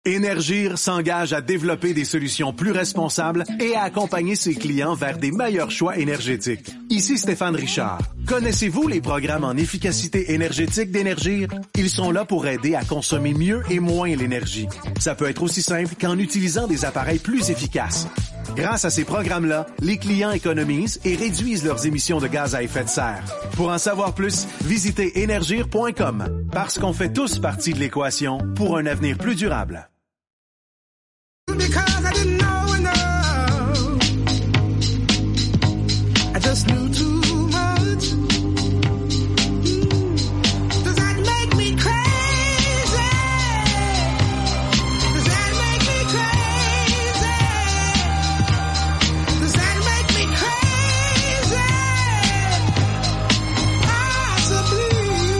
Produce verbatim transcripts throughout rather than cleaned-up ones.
Énergir s'engage à développer des solutions plus responsables et à accompagner ses clients vers des meilleurs choix énergétiques. Ici Stéphane Richard. Connaissez-vous les programmes en efficacité énergétique d'Énergir? Ils sont là pour aider à consommer mieux et moins l'énergie. Ça peut être aussi simple qu'en utilisant des appareils plus efficaces. Grâce à ces programmes-là, les clients économisent et réduisent leurs émissions de gaz à effet de serre. Pour en savoir plus, visitez énergir point com. Parce qu'on fait tous partie de l'équation pour un avenir plus durable. Because I didn't know enough. I just knew too much. Does that make me crazy? Does that make me crazy? Does that make me crazy? Possibly.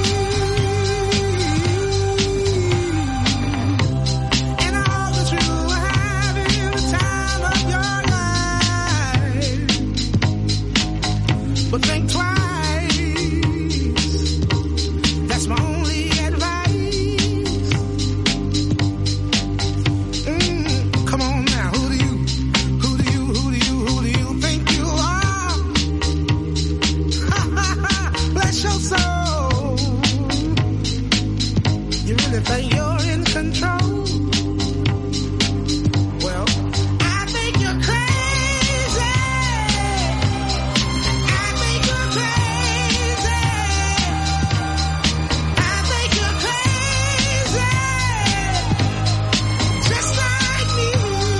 And all that you have in the time of your life. But think twice. That's my only advice. Mm, come on now, who do you, who do you, who do you, who do you think you are? Ha ha ha, bless your soul. You really think you're in control? Well, I think you're crazy. I think you're crazy. I think you're crazy. Just like me.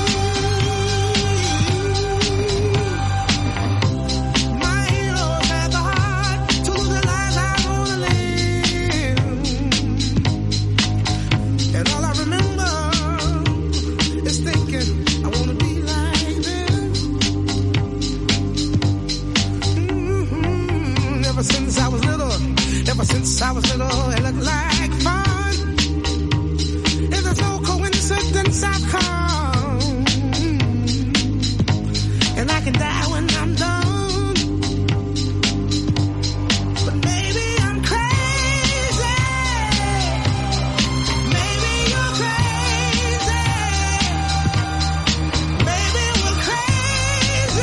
My heroes had the heart to lose the lives I wanna live. And all I remember is thinking I wanna be like them. Mm-hmm. Ever since I was little, ever since I was little, it looked like fun. If there's no coincidence, I've come. And I can die when I'm done. But maybe I'm crazy. Maybe you're crazy. Maybe we're crazy.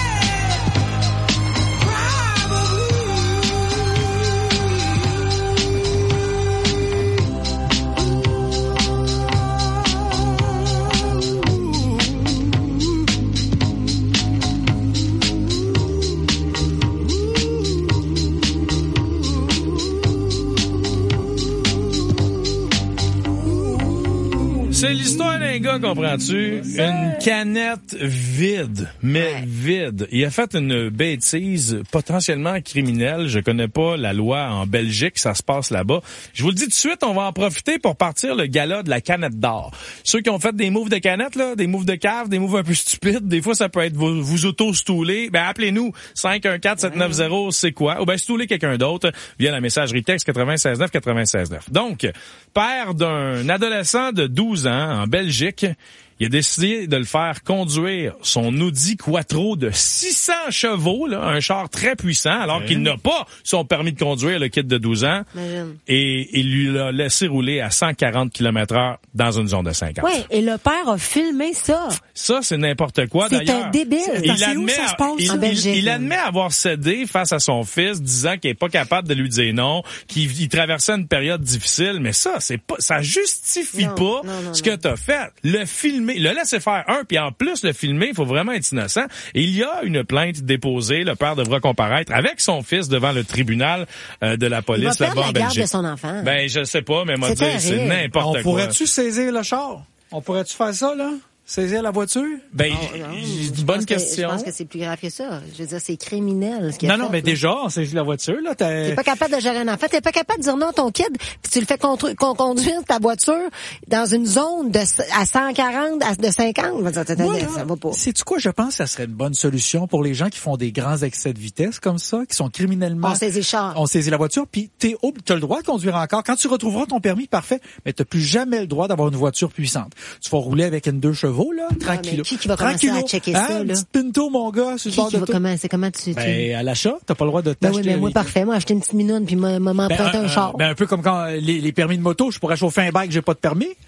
C'est l'histoire d'un gars, comprends-tu? Une canette vide, mais Ouais. vide. Il a fait une bêtise potentiellement criminelle. Je connais pas la loi en Belgique, ça se passe là-bas. Je vous le dis tout de suite, on va en profiter pour partir le gala de la canette d'or. Ceux qui ont fait des moves de canette, là, des moves de cave, des moves un peu stupides, des fois ça peut être vous, vous auto-stouler. Ben appelez-nous cinq un quatre sept neuf zéro, c'est quoi? Ou ben stouler quelqu'un d'autre via la messagerie texte quatre-vingt-seize neuf quatre-vingt-seize neuf. Donc, père d'un adolescent de douze ans en Belgique, il a décidé de le faire conduire son Audi Quattro de six cents chevaux, là, un char très puissant, alors Ouais. qu'il n'a pas son permis de conduire, le kid de douze ans, Imagine. et il lui l'a laissé rouler à cent quarante kilomètres heure dans une zone de cinquante. Oui, et le père a filmé ça. Ça, c'est n'importe quoi, C'est d'ailleurs. un débile. Il Attends, c'est où admet, ça se passe? il, En il- Belgique. il admet avoir cédé face à son fils, disant qu'il est pas capable de lui dire non, qu'il il traversait une période difficile, mais ça, c'est pas, ça justifie Non, pas non, non, ce non. que t'as fait. Le filmer, le laisser faire un, puis en plus le filmer, il faut vraiment être innocent. Et il y a une plainte déposée, le père devra comparaître avec son fils devant le tribunal euh, de la Il va police perdre là-bas la en garde Belgique. de son enfant. Ben, je sais pas, mais moi C'est dire, c'est terrible. n'importe On quoi. pourrait-tu saisir le char? On pourrait-tu faire ça, là? Saisir la voiture? Ben, Non, non, j- je bonne pense que- question. Je pense que c'est plus grave que ça. Je veux dire, c'est criminel ce qu'il a Non, non, fait, mais là. déjà, on saisit la voiture, là. T'as... T'es pas capable de gérer un enfant, t'es pas capable de dire non à ton kid, puis tu le fais contru- con- conduire ta voiture dans une zone de c- à cent quarante, à, de cinquante. Ça, ça, Moi, ça va pas. Sais-tu quoi? Je pense que ça serait une bonne solution pour les gens qui font des grands excès de vitesse comme ça, qui sont criminellement... On saisit le char. On saisit la voiture, puis t'es ob- t'as le droit de conduire encore. Quand tu retrouveras ton permis, parfait, mais t'as plus jamais le droit d'avoir une voiture puissante. Tu vas rouler avec une deux chevaux, là, tranquillo. mais qui qui va commencer à checker hein, ça, une là? petite Pinto, mon gars, sur le Qui, bord qui de va tout. comment, c'est comment tu, tu... Ben, à l'achat, t'as pas le droit de Ben t'acheter... oui, mais moi, les- parfait. Moi, acheter une petite minoune, puis m'a- m'a- m'emprunter Ben, un euh, char. ben, un peu comme quand euh, les, les permis de moto, je pourrais chauffer un bike, j'ai pas de permis.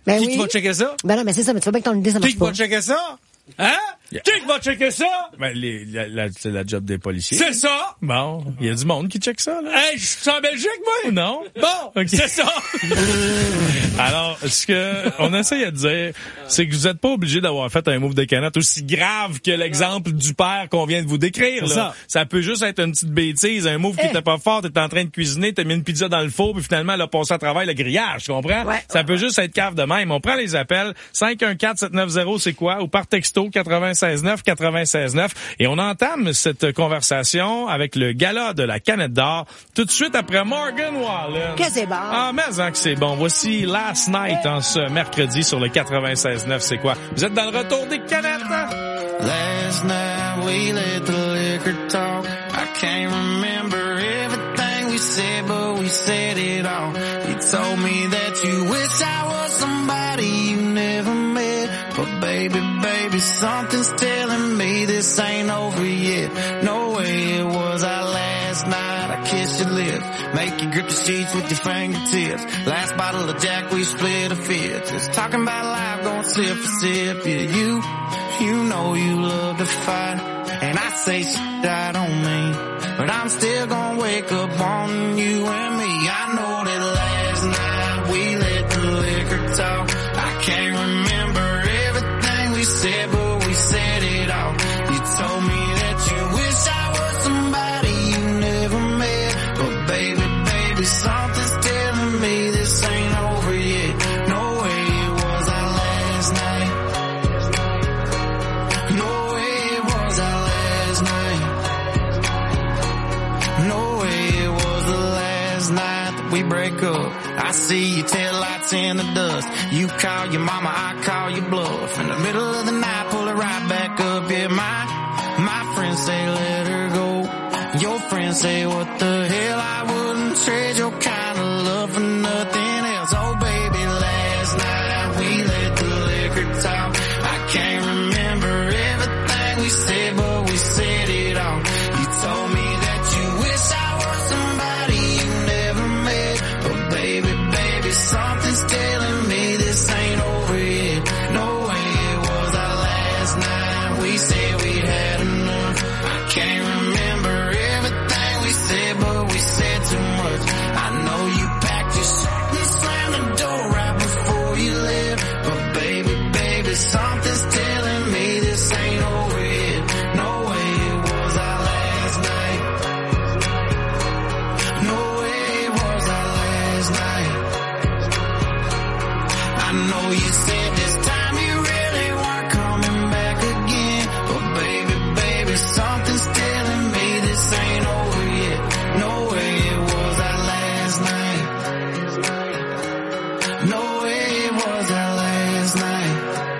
Ben Qui oui. qui va checker ça? Ben non, mais c'est ça, mais tu vois bien que ton idée, ça Qui marche qui va pas. checker ça? Hein? Yeah. Qui qui va checker ça? Ben, les, la, la, c'est la job des policiers. C'est ça! Bon, il y a du monde qui check ça, là. Hey, je suis en Belgique, moi! Non? Bon, Ok. c'est ça! Alors, ce que on essaye de dire, c'est que vous n'êtes pas obligé d'avoir fait un move de canette aussi grave que l'exemple du père qu'on vient de vous décrire. C'est Là. ça. Ça peut juste être une petite bêtise, un move qui Eh. était pas fort, t'es en train de cuisiner, t'as mis une pizza dans le four, puis finalement, elle a passé à travers le grillage, tu comprends? Ouais. Ça peut juste être cave de même. On prend les appels, cinq un quatre sept neuf zéro, c'est quoi? Ou par texto, quatre-vingt-seize neuf, quatre-vingt-seize neuf. Et on entame cette conversation avec le gala de la canette d'or, tout de suite après Morgan Wallen. Que c'est bon. Ah, mais hein, que c'est bon. Voici Last Night en ce mercredi sur le quatre-vingt-seize neuf. C'est quoi? Vous êtes dans le retour des canettes, hein? Last night we let the liquor talk. I can't remember everything we said, but we said it all. You told me that you wish I was somebody you never met. But baby, baby, something's telling me this ain't over yet. No way it was our last night. I kissed your lips, make you grip the sheets with your fingertips. Last bottle of Jack, we split a fifth. Just talking about life, going sip for sip. Yeah, you, you know you love to fight. And I say shit I don't mean, but I'm still gonna wake up on you and me. I know that last night we let the liquor talk. I can't remember everything we said, but we said it all. You told me that you wish I was somebody you never met. But baby, baby, something's telling me this ain't over yet. No way it was our last night. No way it was our last night. No way it was the last night that we break up. I see your taillights in the dust. You call your mama, I call your bluff. In the middle of the night, pull it right back up. Yeah, my, my friends say let her go. Your friends say what the hell, I wouldn't trade your kind of love for nothing else. Oh baby, last night we let the liquor talk. I can't remember everything we said, but we said it all. You told me that you wish I was somebody you never met. But baby, baby, something's telling me this ain't over yet. No way it was our last night. We said we had enough. I can't remember everything we said, but we said too much. I know you packed your shit and slammed the door right before you left. But baby, baby, something's telling me this ain't over yet. No way it was our last night. No way it was our last night. I know you said this time you really weren't coming back again. But baby, baby, something's telling me this ain't over yet. No way it was our last night. No way it was our last night.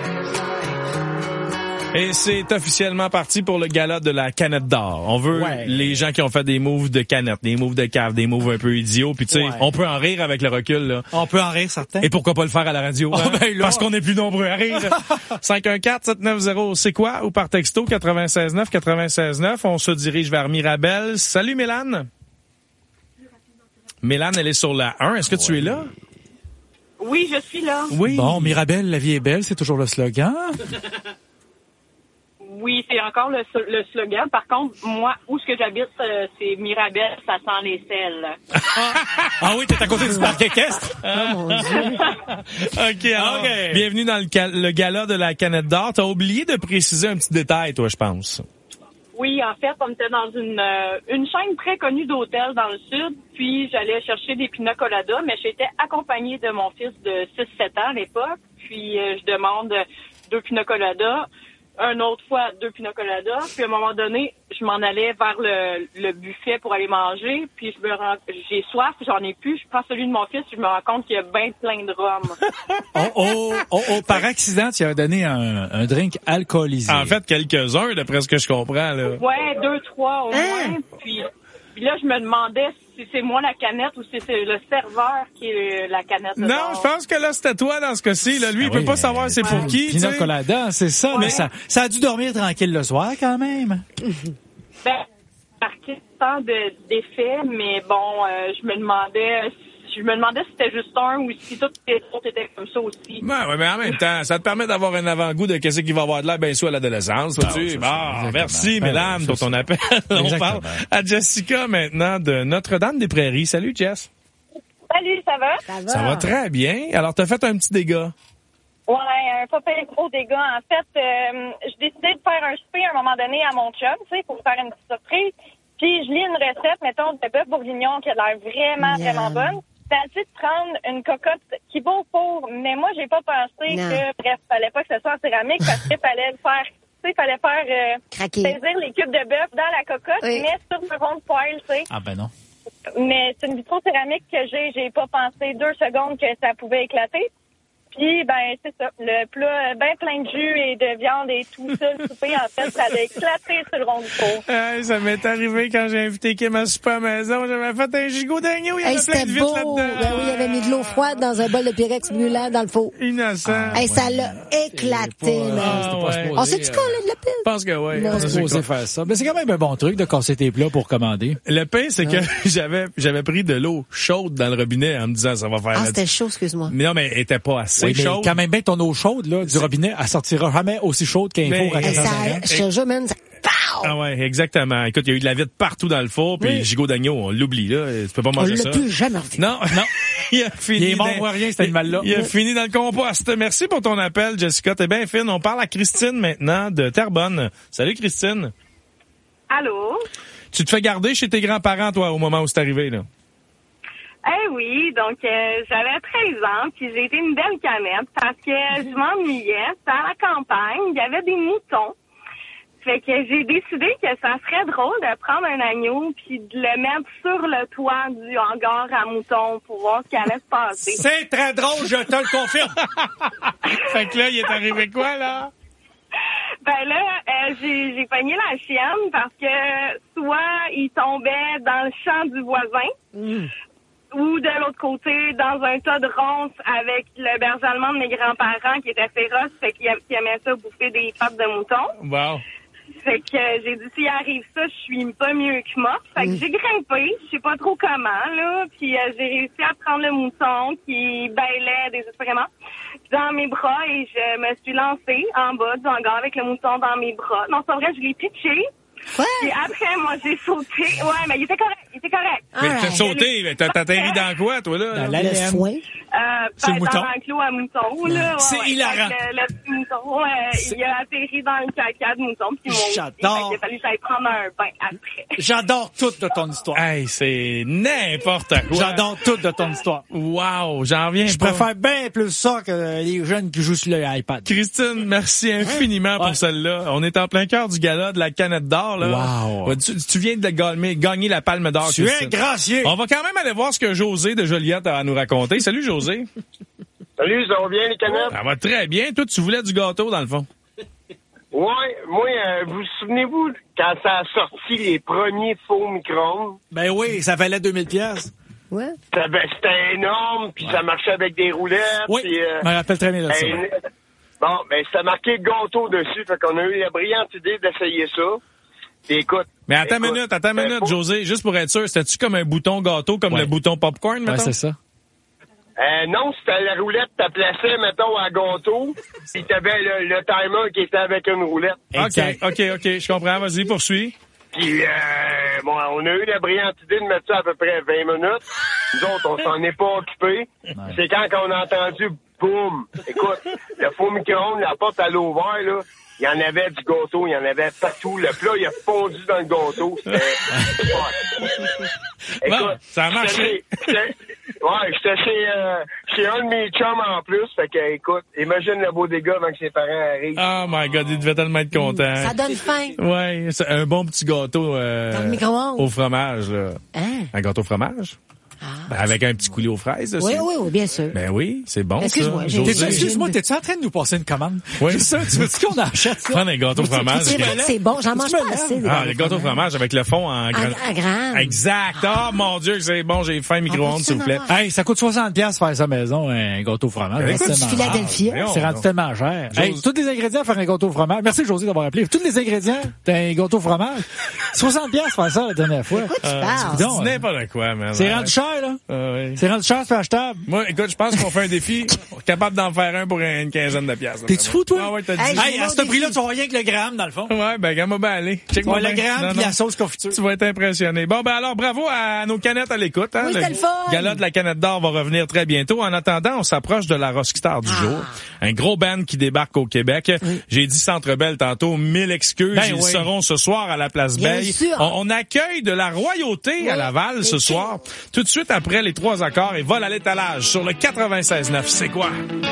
Et c'est officiellement parti pour le gala de la canette d'or. On veut Ouais. les gens qui ont fait des moves de canette, des moves de cave, des moves un peu idiots. Puis tu sais, Ouais. on peut en rire avec le recul, là. On peut en rire, certains. Et pourquoi pas le faire à la radio? hein? ben là. Parce qu'on est plus nombreux à rire. cinq un quatre sept neuf zéro, c'est quoi? Ou par texto quatre-vingt-seize neuf quatre-vingt-seize neuf. On se dirige vers Mirabelle. Salut Mélane. Mélane, elle est sur la un. Est-ce que tu es là? Oui, je suis là. Oui. Bon, Mirabelle, la vie est belle, c'est toujours le slogan. Oui, c'est encore le, le slogan. Par contre, moi, où ce que j'habite, euh, c'est Mirabelle, ça sent les selles. Ah oui, t'es à côté du parc équestre. Oh mon Dieu. OK, alors, OK. bienvenue dans le, ca- le gala de la canette d'or. T'as oublié de préciser un petit détail, toi, je pense. Oui, en fait, on était dans une euh, une chaîne très connue d'hôtels dans le sud, puis j'allais chercher des pina coladas, mais j'étais accompagnée de mon fils de six sept ans à l'époque, puis euh, je demande deux pina coladas, un autre fois deux pina coladas, puis à un moment donné, je m'en allais vers le, le buffet pour aller manger, puis je me rends, j'ai soif, j'en ai plus, je prends celui de mon fils, je me rends compte qu'il y a bien plein de rhum. Oh, oh, oh, oh, par accident, tu as donné un, un drink alcoolisé. En fait, quelques-uns, d'après ce que je comprends, là. Ouais, deux, trois au moins. Puis, puis là, je me demandais si c'est moi la canette ou si c'est le serveur qui est la canette. Non, d'or. je pense que là, c'était toi dans ce cas-ci. Là. Lui, Ah il peut oui, pas savoir c'est pour qui. tu Pina sais. colada, c'est ça, mais ça, ça a dû dormir tranquille le soir quand même. Ben, marqué tant de d'effets, mais bon, euh, je me demandais, je me demandais si c'était juste un ou si toutes les autres étaient comme ça aussi. Ben, ouais, mais en même temps, ça te permet d'avoir un avant-goût de qu'est-ce qu'il va avoir de l'air, bien sûr, à l'adolescence. Ah, tu c'est bon, ça, merci, ben, mesdames, ouais, pour c'est ton ça. appel. On Exactement. parle à Jessica maintenant de Notre-Dame-des-Prairies. Salut, Jess. Salut, ça va? Ça va. Ça va très bien. Alors, t'as fait un petit dégât. Ouais, un pas pire gros dégât. En fait, euh, j'ai décidé de faire un souper à un moment donné à mon chum, tu sais, pour faire une petite surprise. Puis je lis une recette, mettons, de bœuf bourguignon qui a l'air vraiment, Miam. vraiment bonne. T'as essayé de prendre une cocotte qui vaut pour, mais moi, j'ai pas pensé Non. que, bref, fallait pas que ce soit en céramique parce qu'il fallait le faire, tu sais, fallait faire euh, Craquer. saisir les cubes de bœuf dans la cocotte, Oui. mais sur le rond de poêle, tu sais. Ah ben non. Mais c'est une vitro-céramique que j'ai, j'ai pas pensé deux secondes que ça pouvait éclater. Puis, ben, c'est ça. Le plat bien plein de jus et de viande et tout ça, le souper, en fait, ça a éclaté sur le rond du four. Hey, ça m'est arrivé quand j'ai invité Kim à souper à la maison. J'avais fait un gigot d'agneau. Il y Hey, avait plein c'était de vitres beau. là-dedans. Ben oui, il avait mis de l'eau froide dans un bol de Pyrex brûlant dans le four. Innocent. Hey, ça l'a éclaté, pas- là. Ah, c'était pas ouais. supposé, On s'est-tu euh, collé de la pile? Je pense que oui. Non, On est supposé faire ça. Mais c'est quand même un bon truc de casser tes plats pour commander. Le pire, c'est que j'avais j'avais pris de l'eau chaude dans le robinet en me disant ça va faire... Ah, la- c'était chaud, excuse-moi. Mais non, mais elle était pas assez Oui, mais chaude. quand même bien ton eau chaude là, du robinet, elle sortira jamais aussi chaude qu'un Mais- four à Hey, quatre cent ça, cinquante. je te jure, man, ça... Pow! Ah ouais, exactement. Écoute, il y a eu de la vitre partout dans le four, puis Oui. le gigot d'agneau, on l'oublie, là. Tu peux pas On manger l'a ça. plus jamais revu. Non, non. Il a fini. Il est mort dans- ou rien, cet animal-là. Il a fini dans le compost. Merci pour ton appel, Jessica. T'es bien fine. On parle à Christine maintenant de Terrebonne. Salut, Christine. Allô? Tu te fais garder chez tes grands-parents, toi, au moment où c'est arrivé, là? Eh oui, donc euh, j'avais treize ans, puis j'ai été une belle canette parce que je m'ennuyais. C'était à la campagne, il y avait des moutons. Fait que j'ai décidé que ça serait drôle de prendre un agneau puis de le mettre sur le toit du hangar à moutons pour voir ce qui allait se passer. C'est très drôle, je te le confirme. Fait que là, il est arrivé quoi, là? Ben là, euh, j'ai, j'ai pogné la chienne parce que soit il tombait dans le champ du voisin, ou de l'autre côté, dans un tas de ronces avec le berger allemand de mes grands-parents qui était féroce, fait qu'il qui aimait ça bouffer des pattes de mouton. Wow. Fait que euh, j'ai dit, s'il arrive ça, je suis pas mieux que morte. Fait que j'ai grimpé, je sais pas trop comment, là, puis euh, j'ai réussi à prendre le mouton qui bailait désespérément dans mes bras et je me suis lancée en bas du hangar avec le mouton dans mes bras. Non, c'est vrai, je l'ai pitché. Quoi? Puis après, moi, j'ai sauté. Ouais, mais il était correct, il était correct. Mais Alright. t'as sauté, mais t'as t'as atterri dans quoi, toi, là? Dans là? la Le laine. foin. Euh, C'est ben, le mouton. dans l'enclos à mouton, là. Ouais, C'est ouais. hilarant. Fait que Le, le petit mouton, ouais, il a atterri dans le caca de mouton, puis moi aussi. J'adore. Fait qu'il a fallu que j'aille prendre un bain après. J'adore tout de ton histoire. Hey, c'est n'importe quoi. J'adore tout de ton histoire. Wow, j'en reviens Je pas. préfère bien plus ça que les jeunes qui jouent sur l'iPad. Christine, merci infiniment pour Ouais. celle-là. On est en plein cœur du gala de la canette d'or, là. Wow. Ouais, Tu, tu viens de gagner, gagner la palme d'or, Tu es Christine. gracieux. On va quand même aller voir ce que José de Joliette a à nous raconter. Salut, José. Salut, ça va bien, les canettes? Ça va très bien. Toi, tu voulais du gâteau, dans le fond. Ouais, moi, euh, vous vous souvenez-vous quand ça a sorti les premiers faux micro-ondes? Ben oui, ça valait deux mille piastres. Ouais. Ça- ben, c'était énorme, puis ça marchait avec des roulettes. Oui, puis, euh, je me rappelle très bien de ça. ben, bon, ben, c'était marqué gâteau dessus, fait qu'on a eu la brillante idée d'essayer ça. Puis écoute. Mais attends une écoute, minute, attends une ben, minute, faut- José. Juste pour être sûr, c'était-tu comme un bouton gâteau, comme Ouais. le bouton popcorn, Ouais, mettons? c'est ça. Euh, non, c'était la roulette, t'as placé, mettons, à gâteau, puis t'avais le, le timer qui était avec une roulette. OK, Exact. OK, OK, je comprends. Vas-y, poursuis. Puis, euh, bon, on a eu la brillante idée de mettre ça à peu près vingt minutes. Nous autres, on s'en est pas occupé. C'est quand qu'on a entendu boum. Écoute, le faux micro-ondes, la porte à l'ouvert, là, il y en avait du gâteau, il y en avait partout. Le plat, il a fondu dans le gâteau. C'était fun. Bon, ça a marché. j'étais- j'étais- Ouais, j'étais chez, euh, chez un de mes chums en plus. Fait que, écoute, imagine le beau dégât avant que ses parents arrivent. Oh my God, il devait tellement être content. Ça donne faim. Ouais, c'est un bon petit gâteau euh, Dans le micro-ondes. au fromage. Là. Hein? Un gâteau au fromage? Ben, avec un petit coulis aux fraises dessus. Oui, oui, oui, bien sûr. Ben oui, c'est bon Excuse-moi, ça. j'ai- José. T'es-tu- Excuse-moi, t'es-tu en train de nous passer une commande? Oui. C'est ça, tu veux-tu qu'on achète ça? Prendre un gâteau au fromage. C'est vrai que c'est bon, j'en mange Tu me pas lèves. assez. des Ah, gâteaux les gâteaux au fromage avec le fond en En, grand. en grand. Exact. Oh mon Dieu, que c'est bon, j'ai faim micro-ondes, peut-tu s'il vous plaît. en avoir? Hey, ça coûte soixante piastres faire ça à la maison, un gâteau au fromage. Écoute, C'est du tellement rare. Philadelphia. voyons. C'est rendu tellement cher. Jose- Hey, tous les ingrédients à faire un gâteau au fromage. Merci, José, d'avoir appelé. Tous les ingrédients d'un gâteau au fromage. soixante piastres faire ça la dernière fois. Écoute, tu Euh, parles. dis donc. C'est n'importe quoi, man. C'est rendu cher, là. Ah, oui. C'est rendu cher, c'est achetable. Moi, écoute, je pense qu'on fait un défi. On est capable d'en faire un pour une quinzaine de piastres. T'es-tu fou, toi? Ah ouais, t'as dit. Hey, Hey, à ce prix-là, tu vas rien que le gramme, dans le fond. Ouais, ben, regarde-moi bien aller. Check-moi Ouais, le bien. gramme Non, pis non. la sauce confiture. Tu vas être impressionné. Bon, ben alors, bravo à nos canettes à l'écoute. Hein? Oui, c'était le fun. Gala de la canette d'or va revenir très bientôt. En attendant, on s'approche de la Rockstar du Ah. jour. Un gros band qui débarque au Québec. J'ai dit Centre Bell tantôt, mille excuses. Ben Ils oui. seront ce soir à la Place Bien Belle. sûr. On, on accueille de la royauté à Laval ce mais soir. Tout de suite après les trois accords et vol à l'étalage sur le quatre-vingt-seize neuf. C'est quoi?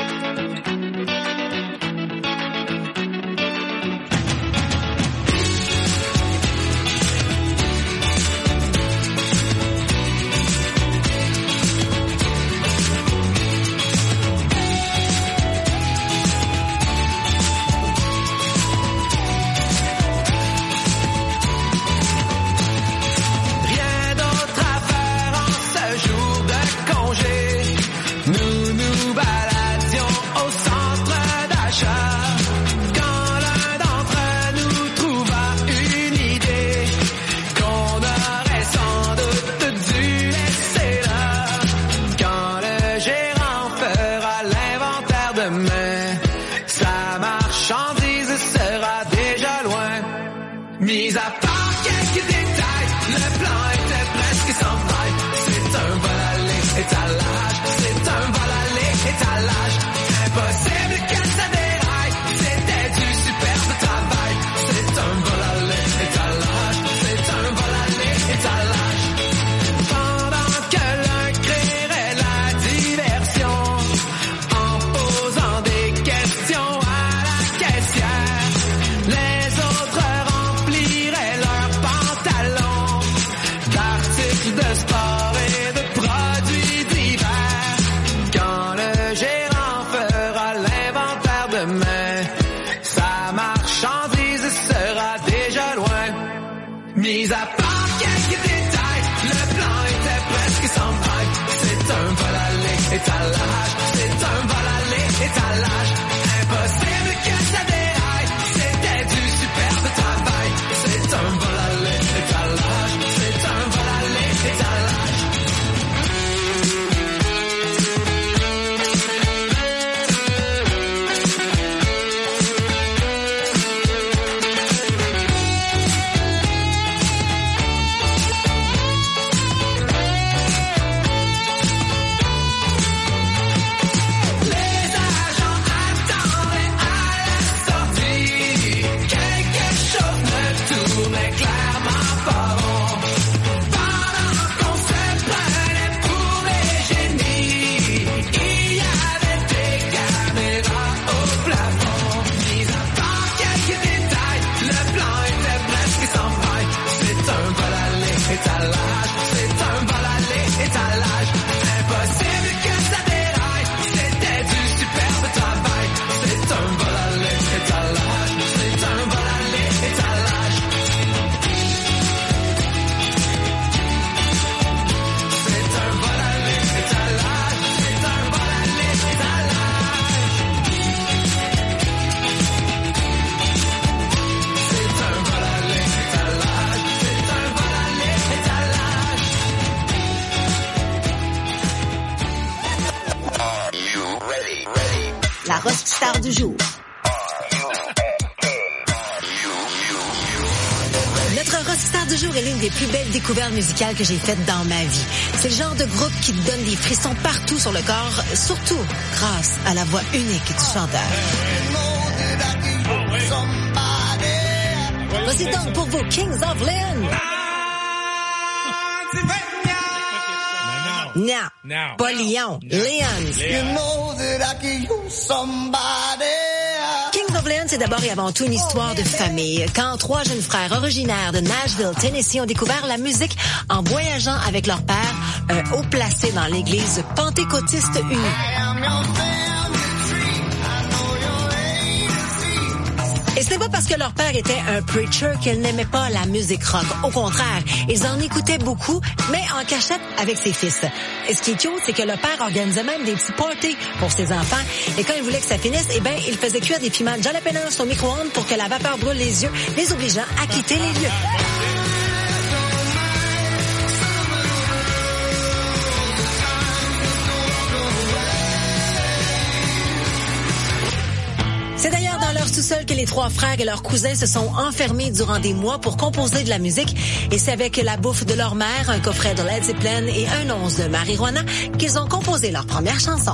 Rien d'autre à faire en ce jour de congé. Nous nous baladions au centre d'achat. Quand l'un d'entre nous trouva une idée qu'on aurait sans doute dû laisser là. Quand le gérant fera l'inventaire demain, sa marchandise sera déjà loin. Mis à part quelques détails, le plan était presque sans faille. C'est un vol à l'étalage, c'est un vol à l'étalage. Impossible que ça déraille, c'était du superbe travail. C'est un vol à l'étalage, c'est un vol à l'étalage. Pendant que l'un créerait la diversion, en posant des questions à la caissière, les autres rempliraient leurs pantalons d'articles de sport et de produits divers. Quand le gérant fera l'inventaire demain, sa marchandise sera déjà loin. Mis à part quelques détails, le plan était presque sans faille. C'est un vol à l'étalage, c'est un vol à l'étalage. Impossible que ça déraille, c'était du superbe travail. C'est un vol à l'étalage, c'est un vol à l'étalage. Les agents attendaient à la sortie. Quelque chose ne tournait clairement pas rond. Pendant qu'on se prenait pour des génies, il y avait des caméras au plafond. Mis à part quelques détails, le plan était presque sans faille. C'est un vol à l'étalage, c'est un vol à l'étalage. Impossible que ça déraille, c'était du superbe travail. C'est un vol à l'étalage, c'est un vol à l'étalage. C'est un vol à l'étalage, c'est un vol à l'étalage. C'est un vol à l'étalage, c'est un vol à l'étalage. La Rockstar du jour. Notre Rockstar du jour est l'une des plus belles découvertes musicales que j'ai faites dans ma vie. C'est le genre de groupe qui te donne des frissons partout sur le corps, surtout grâce à la voix unique du chanteur. Voici donc pour vous Kings of Leon. Non, Non. pas Lyon, Leon. Kings of Leon, c'est d'abord et avant tout une histoire de famille. Quand trois jeunes frères originaires de Nashville, Tennessee, ont découvert la musique en voyageant avec leur père, un haut placé dans l'église pentecôtiste unie. Et ce n'est pas parce que leur père était un preacher qu'ils n'aimaient pas la musique rock. Au contraire, ils en écoutaient beaucoup, mais en cachette avec ses fils. Et ce qui est cute, c'est que le père organisait même des petits parties pour ses enfants. Et quand il voulait que ça finisse, eh ben, il faisait cuire des piments jalapenos au micro-ondes pour que la vapeur brûle les yeux, les obligeant à quitter les lieux. C'est d'ailleurs dans leur sous-sol que les trois frères et leurs cousins se sont enfermés durant des mois pour composer de la musique. Et c'est avec la bouffe de leur mère, un coffret de Led Zeppelin et un once de marijuana qu'ils ont composé leur première chanson.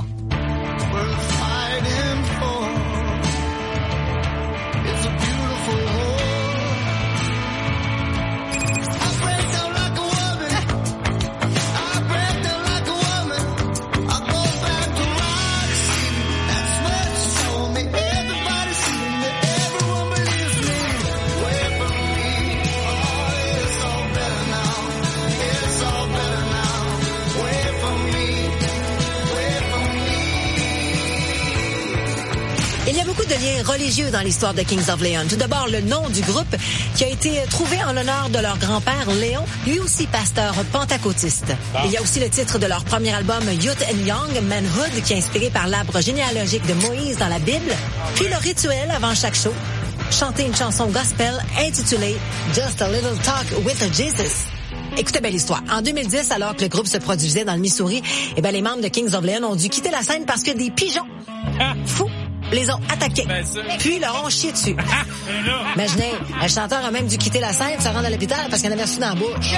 Religieux dans l'histoire de Kings of Leon. Tout d'abord, le nom du groupe qui a été trouvé en l'honneur de leur grand-père, Léon, lui aussi pasteur pentecôtiste. Ah. Il y a aussi le titre de leur premier album, Youth and Young, Manhood, qui est inspiré par l'arbre généalogique de Moïse dans la Bible. Puis le rituel avant chaque show, chanter une chanson gospel intitulée Just a Little Talk with Jesus. Écoutez belle histoire. En deux mille dix, alors que le groupe se produisait dans le Missouri, eh ben, les membres de Kings of Leon ont dû quitter la scène parce que des pigeons ah. fous les ont attaqués, ben puis leur ont chié dessus. Imaginez, le chanteur a même dû quitter la scène, se rendre à l'hôpital parce qu'il en avait reçu dans la bouche.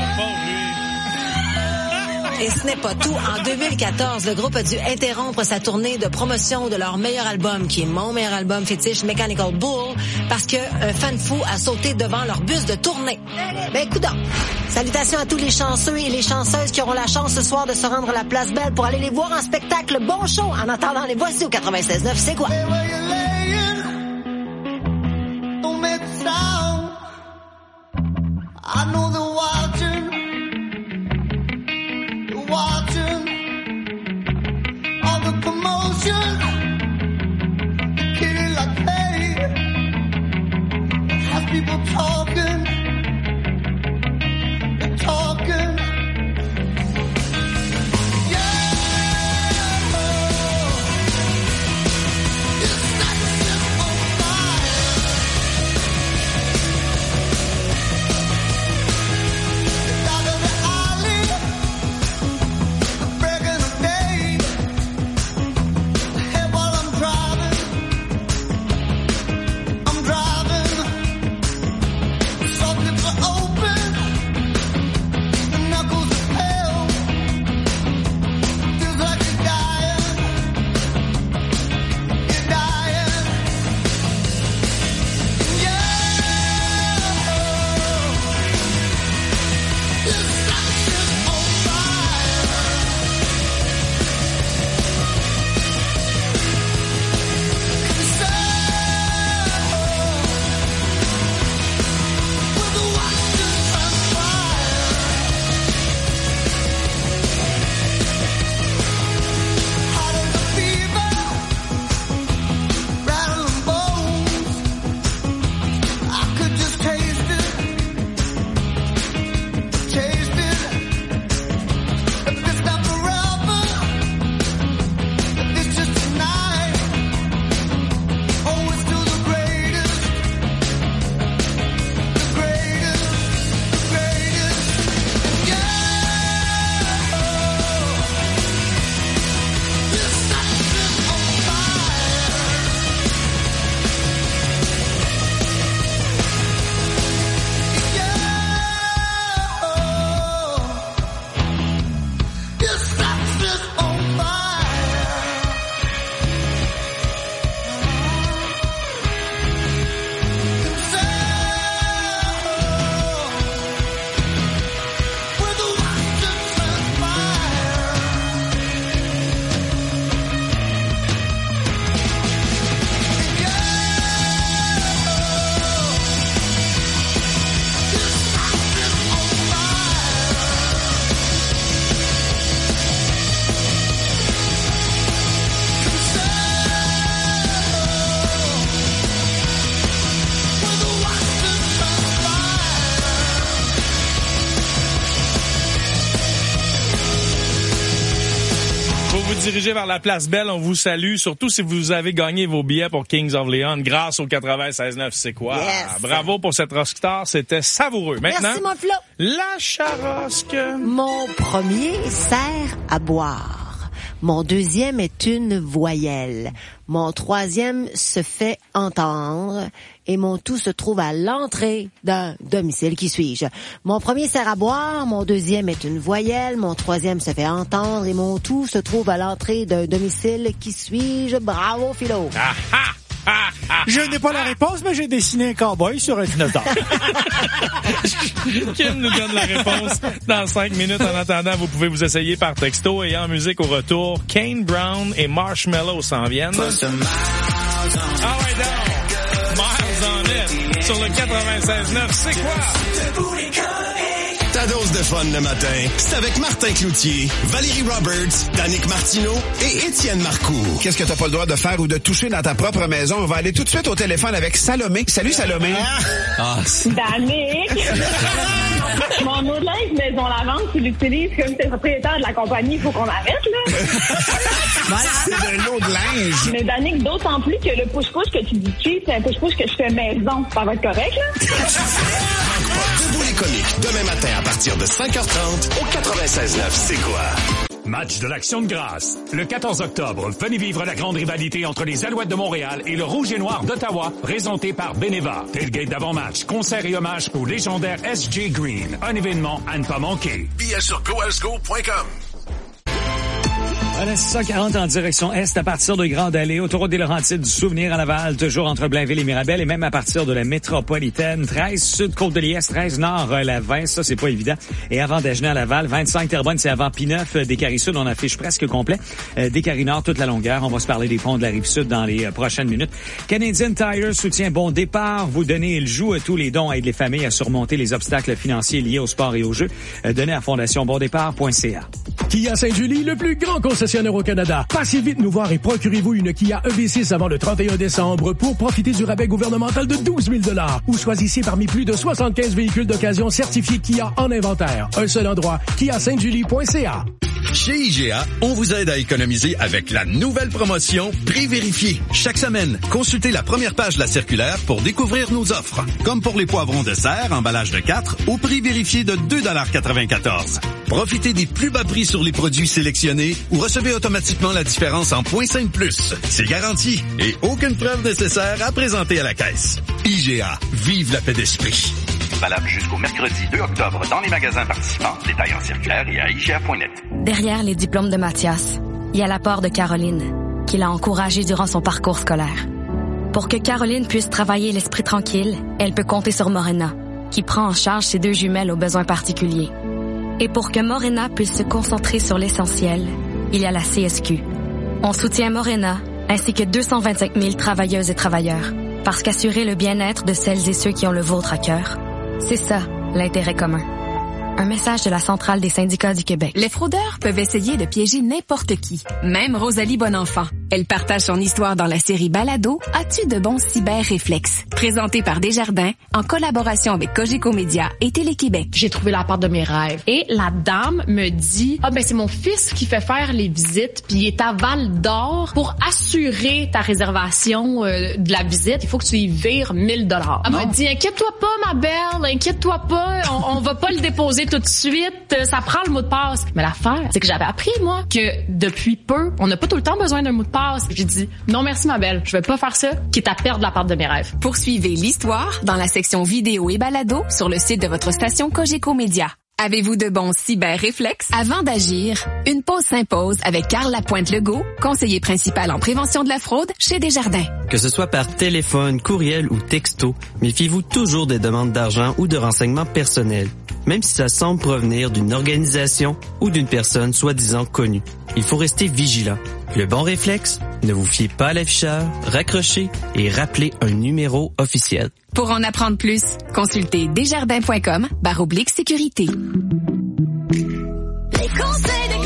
Et ce n'est pas tout. En deux mille quatorze, le groupe a dû interrompre sa tournée de promotion de leur meilleur album, qui est mon meilleur album fétiche, Mechanical Bull, parce que un fan fou a sauté devant leur bus de tournée. Ben, coudonc. Salutations à tous les chanceux et les chanceuses qui auront la chance ce soir de se rendre à la Place Belle pour aller les voir en spectacle. Bon show! En attendant, les voici au quatre-vingt-seize neuf. C'est quoi? People talking, they're talking. Yeah, it's not just on fire. Out of the alley, the break of the day. Hey, while I'm driving, I'm driving. Sockets are open, the knuckles are pale. Feels like you're dying, you're dying. Yeah, this stuff is on fire. With the watches on fire, hot as a fever, rattling bones. I could just taste it, taste it. If it's not forever, if it's just tonight, oh, it's still the greatest. The greatest, the greatest, yeah. This stuff is on fire. Yeah. This stuff is on fire. With the watches on Vous vous dirigez vers la Place Belle, on vous salue, surtout si vous avez gagné vos billets pour Kings of Leon grâce au quatre-vingt-seize neuf. C'est quoi? Yes. Bravo pour cette rockstar, c'était savoureux. Maintenant, Merci, mon Flo. la charosque. Mon premier sert à boire. Mon deuxième est une voyelle. Mon troisième se fait entendre. Et mon tout se trouve à l'entrée d'un domicile. Qui suis-je? Mon premier sert à boire, mon deuxième est une voyelle, mon troisième se fait entendre et mon tout se trouve à l'entrée d'un domicile. Qui suis-je? Bravo, Philo! Ah, ah, ah, ah, Je n'ai pas la réponse, mais j'ai dessiné un cowboy sur un dinosaure. Kim nous donne la réponse dans cinq minutes. En attendant, vous pouvez vous essayer par texto et en musique au retour. Kane Brown et Marshmello s'en viennent. Ah ouais, donc! Miles on it sur le quatre-vingt-seize neuf, c'est quoi? Ta dose de fun le matin, c'est avec Martin Cloutier, Valérie Roberts, Danick Martineau et Étienne Marcoux. Qu'est-ce que t'as pas le droit de faire ou de toucher dans ta propre maison? On va aller tout de suite au téléphone avec Salomé. Salut Salomé. Ah, Danick! Mon eau de linge maison lavande, tu l'utilises comme t'es propriétaire de la compagnie, il faut qu'on arrête, là. Voilà. C'est de l'eau de linge. Mais Danick, d'autant plus que le push-push que tu dis cheap, c'est un push-push que je fais maison. Ça va être correct, là? Debout les comiques, demain matin à partir de cinq heures trente au quatre-vingt-seize neuf, c'est quoi? Match de l'Action de grâce. Le quatorze octobre, venez vivre la grande rivalité entre les Alouettes de Montréal et le Rouge et Noir d'Ottawa, présenté par Beneva. Tailgate d'avant-match, concert et hommage au légendaire S J Green. Un événement à ne pas manquer. Billets sur go s go point com. À la six cent quarante en direction est à partir de Grande Allée, autoroute des Laurentides du Souvenir à Laval, toujours entre Blainville et Mirabel, et même à partir de la métropolitaine, treize Sud Côte-de-Liesse, treize Nord la vingt, ça c'est pas évident. Et avant Dagenais à Laval, vingt-cinq Terrebonne, c'est avant P neuf, des Carrés-Sud, on affiche presque complet. Euh, des Carrés-Nord, toute la longueur. On va se parler des ponts de la Rive-Sud dans les euh, prochaines minutes. Canadian Tire soutient Bon Départ. Vous donnez, il joue tous les dons, aide les familles à surmonter les obstacles financiers liés au sport et au jeu. Euh, donnez à fondation bon départ point c a. Kia Sainte-Julie, le plus grand concessionnaire au Canada. Passez vite nous voir et procurez-vous une Kia E V six avant le trente et un décembre pour profiter du rabais gouvernemental de douze mille dollars. Ou choisissez parmi plus de soixante-quinze véhicules d'occasion certifiés Kia en inventaire. Un seul endroit, kia sainte julie point c a. Chez I G A, on vous aide à économiser avec la nouvelle promotion Prix vérifié. Chaque semaine, consultez la première page de la circulaire pour découvrir nos offres. Comme pour les poivrons de serre, emballage de quatre, au prix vérifié de deux dollars quatre-vingt-quatorze. Profitez des plus bas prix sur les produits sélectionnés ou recevez automatiquement la différence en points cinq plus. C'est garanti et aucune preuve nécessaire à présenter à la caisse. I G A, vive la paix d'esprit. Valable jusqu'au mercredi deux octobre dans les magasins participants. Détails en circulaire et à I G A point net. Derrière les diplômes de Mathias, il y a l'apport de Caroline, qui l'a encouragé durant son parcours scolaire. Pour que Caroline puisse travailler l'esprit tranquille, elle peut compter sur Morena, qui prend en charge ses deux jumelles aux besoins particuliers. Et pour que Morena puisse se concentrer sur l'essentiel, il y a la C S Q. On soutient Morena, ainsi que deux cent vingt-cinq mille travailleuses et travailleurs, parce qu'assurer le bien-être de celles et ceux qui ont le vôtre à cœur, c'est ça, l'intérêt commun. Un message de la Centrale des syndicats du Québec. Les fraudeurs peuvent essayer de piéger n'importe qui, même Rosalie Bonenfant. Elle partage son histoire dans la série Balado « As-tu de bons cyber-réflexes ?» présentée par Desjardins en collaboration avec Cogeco Média et Télé-Québec. J'ai trouvé l'appart de mes rêves. Et la dame me dit « Ah ben c'est mon fils qui fait faire les visites, puis il est à Val-d'Or pour assurer ta réservation euh, de la visite. Il faut que tu y vires mille dollars. » Elle m'a dit « Inquiète-toi pas, ma belle, inquiète-toi pas, on, on va pas le déposer tout de suite, ça prend le mot de passe. » Mais l'affaire, c'est que j'avais appris, moi, que depuis peu, on n'a pas tout le temps besoin d'un mot de passe. J'ai dit, non merci ma belle, je vais pas faire ça, quitte à perdre l'appart de mes rêves. Poursuivez l'histoire dans la section vidéo et balado sur le site de votre station Cogeco Média. Avez-vous de bons cyber-réflexes? Avant d'agir, une pause s'impose avec Carl Lapointe-Legault, conseiller principal en prévention de la fraude chez Desjardins. Que ce soit par téléphone, courriel ou texto, méfiez-vous toujours des demandes d'argent ou de renseignements personnels, même si ça semble provenir d'une organisation ou d'une personne soi-disant connue. Il faut rester vigilant. Le bon réflexe, ne vous fiez pas à l'afficheur, raccrochez et rappelez un numéro officiel. Pour en apprendre plus, consultez desjardins point com barre oblique sécurité. Les conseils de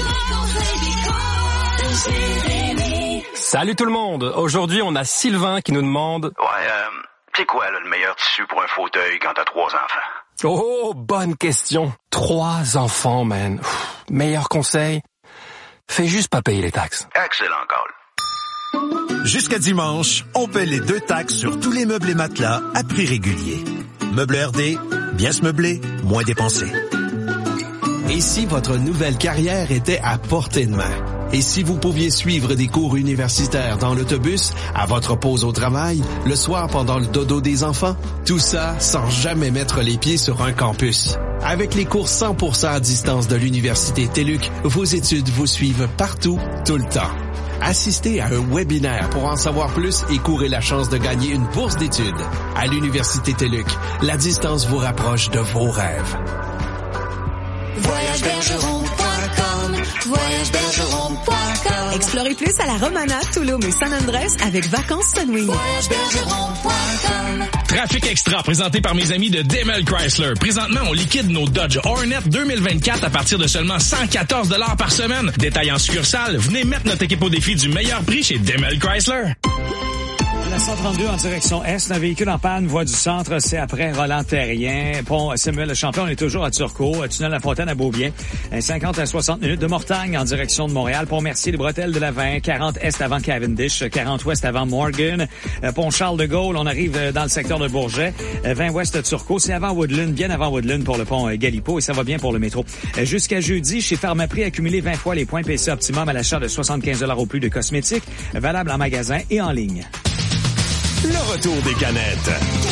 Jérémy. Salut tout le monde! Aujourd'hui, on a Sylvain qui nous demande... Ouais, euh, c'est quoi là, le meilleur tissu pour un fauteuil quand t'as trois enfants? Oh, bonne question. Trois enfants, man. Pff, meilleur conseil, fais juste pas payer les taxes. Excellent call. Jusqu'à dimanche, on paie les deux taxes sur tous les meubles et matelas à prix régulier. Meubles R D, bien se meubler, moins dépenser. Et si votre nouvelle carrière était à portée de main? Et si vous pouviez suivre des cours universitaires dans l'autobus, à votre pause au travail, le soir pendant le dodo des enfants, tout ça sans jamais mettre les pieds sur un campus. Avec les cours cent pour cent à distance de l'Université TÉLUQ, vos études vous suivent partout, tout le temps. Assistez à un webinaire pour en savoir plus et courez la chance de gagner une bourse d'études. À l'Université TÉLUQ, la distance vous rapproche de vos rêves. voyage bergeron point com, voyage bergeron point com. Explorez plus à la Romana, Tulum et San Andrés avec Vacances Sunwing. voyage bergeron point com. Trafic Extra, présenté par mes amis de Demel Chrysler. Présentement, on liquide nos Dodge Hornet deux mille vingt-quatre à partir de seulement cent quatorze dollars par semaine. Détail en succursale, venez mettre notre équipe au défi du meilleur prix chez Demel Chrysler. La cent trente-deux en direction Est, un véhicule en panne, voie du centre, c'est après Roland-Terrien. Pont Samuel le Champion, on est toujours à Turcot, tunnel La Fontaine à Beaubien. cinquante à soixante minutes de Mortagne en direction de Montréal. Pont Mercier, les bretelles de la vingt, quarante Est avant Cavendish, quarante Ouest avant Morgan. Pont Charles de Gaulle, on arrive dans le secteur de Bourget. vingt Ouest Turcot, c'est avant Woodland, bien avant Woodland pour le pont Galipo et ça va bien pour le métro. Jusqu'à jeudi, chez Pharmaprix, accumulez vingt fois les points P C Optimum à l'achat de soixante-quinze dollars au plus de cosmétiques, valable en magasin et en ligne. Le retour des canettes.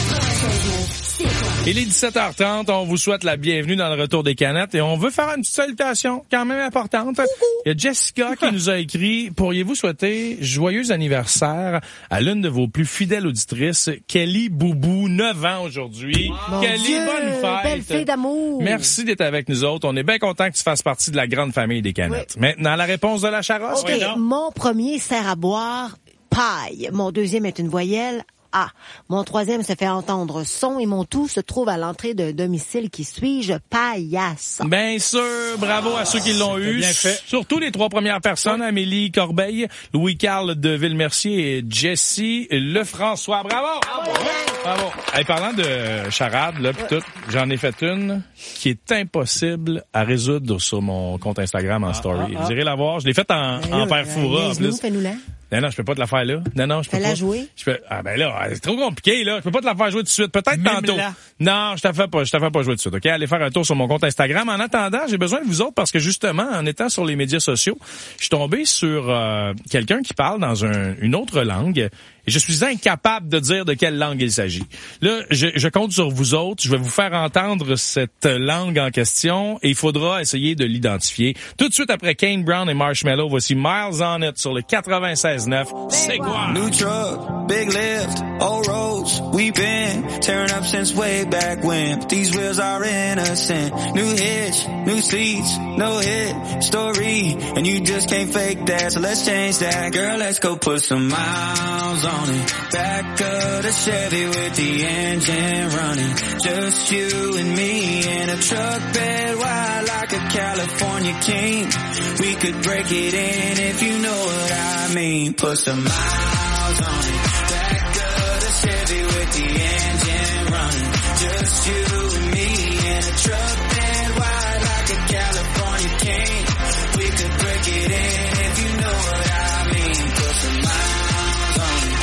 Il est dix-sept heures trente, on vous souhaite la bienvenue dans le retour des canettes et on veut faire une petite salutation quand même importante. Il y a Jessica qui nous a écrit « Pourriez-vous souhaiter joyeux anniversaire à l'une de vos plus fidèles auditrices, Kelly Boubou, neuf ans aujourd'hui. Mon Kelly, Dieu, bonne fête! belle fille d'amour! Merci d'être avec nous autres. On est bien content que tu fasses partie de la grande famille des canettes. Oui. Maintenant, la réponse de la Charosse. OK, mon premier sert à boire paille. Mon deuxième est une voyelle A. Mon troisième se fait entendre son et mon tout se trouve à l'entrée d'un domicile. Qui suis-je? Paillasse. Bien sûr, bravo à ceux qui l'ont eu. Bien fait. Surtout les trois premières personnes, Amélie Corbeil, Louis-Carl de Villemercier et Jessie Lefrançois. Bravo! Bravo! Bravo. Hey, parlant de charade, là, pis tout, j'en ai fait une qui est impossible à résoudre sur mon compte Instagram en story. Vous irez la voir. Je l'ai faite en, en père fourra, en plus. Fais-nous-la. Non, non, je peux pas te la faire là. Non, non, je peux Fais-la pas. jouer. Je peux, ah, ben là, c'est trop compliqué, là. Je peux pas te la faire jouer tout de suite. Peut-être Même tantôt. là. Non, je t'en fais pas, je t'en fais pas jouer tout de suite, OK? Allez faire un tour sur mon compte Instagram. En attendant, j'ai besoin de vous autres parce que justement, en étant sur les médias sociaux, je suis tombé sur euh, quelqu'un qui parle dans un, une autre langue. Et je suis incapable de dire de quelle langue il s'agit. Là, je, je compte sur vous autres. Je vais vous faire entendre cette langue en question et il faudra essayer de l'identifier. Tout de suite après Kane Brown et Marshmello, voici Miles on It sur le quatre-vingt-seize neuf. C'est quoi? New truck, big lift, old roads, we've been tearing up since way back when. But these wheels are innocent. New hitch, new seats, no hit story, and you just can't fake that. So let's change that, girl. Let's go put some miles on it. Back of the Chevy with the engine running. Just you and me in a truck bed wide like a California king. We could break it in if you know what I mean. Put some miles on it. Back of the Chevy with the engine running. Just you and me in a truck bed wide like a California king. We could break it in if you know what I mean. Put some miles on it.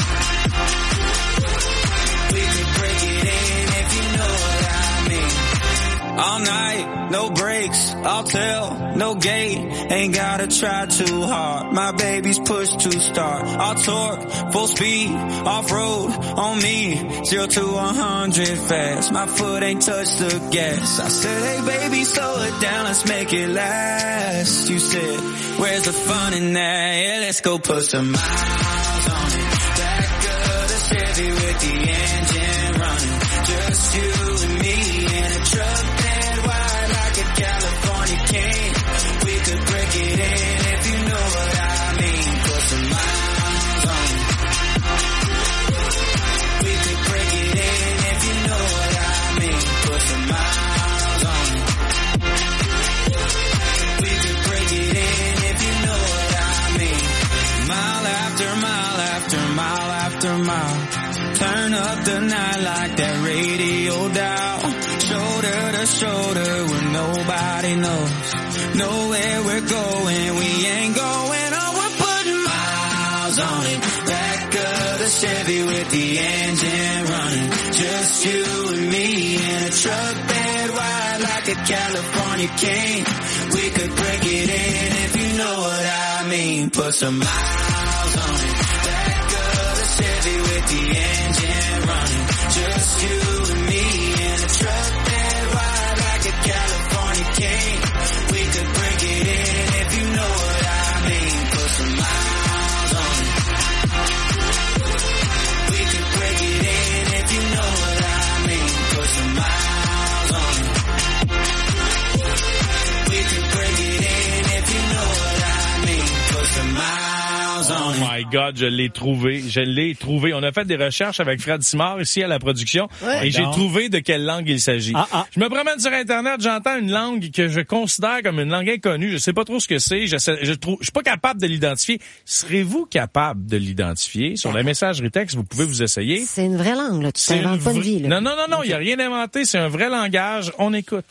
We could break it in if you know what I mean. All night, no brakes, I'll tell, no gate, ain't gotta try too hard. My baby's push to start. I'll torque, full speed, off-road, on me, zero to a hundred fast. My foot ain't touched the gas. I said, hey baby, slow it down, let's make it last. You said, where's the fun in that? Yeah, let's go put some miles on it. Back of the Chevy with the engine running. Just you and me in a truck bed wide like a California king. We could break it in if you know what I mean. Put some miles on it. We could break it in if you know what I mean. Put some miles on it. We could break it in if you know what I mean. Mile after mile after mile after mile. Turn up the night like that radio dial. Shoulder to shoulder where nobody knows. Know where we're going, we ain't going on. We're putting miles on it. Back of the Chevy with the engine running. Just you and me in a truck bed wide like a California king. We could break it in if you know what I I mean? Put some miles on it. Back of the Chevy with the engine running. Just you and me in a truck that ride like a California king. We could break it in if you know what I mean. Put some miles on it. We could break it in if you know what I mean. Put some miles on it. We could break it in if you know what I mean. Put some miles on it. Oh my God, je l'ai trouvé. Je l'ai trouvé. On a fait des recherches avec Fred Simard ici à la production Ouais. et j'ai Donc. trouvé de quelle langue il s'agit. Ah, ah. Je me promène sur Internet, j'entends une langue que je considère comme une langue inconnue. Je sais pas trop ce que c'est. Je, sais, je, trouve, je suis pas capable de l'identifier. Serez-vous capable de l'identifier? Sur la messagerie texte, vous pouvez vous essayer. C'est une vraie langue, là. Tu C'est t'inventes une pas de vra- vie, là. Non, non, non, non. Il n'y a rien inventé. C'est un vrai langage. On écoute.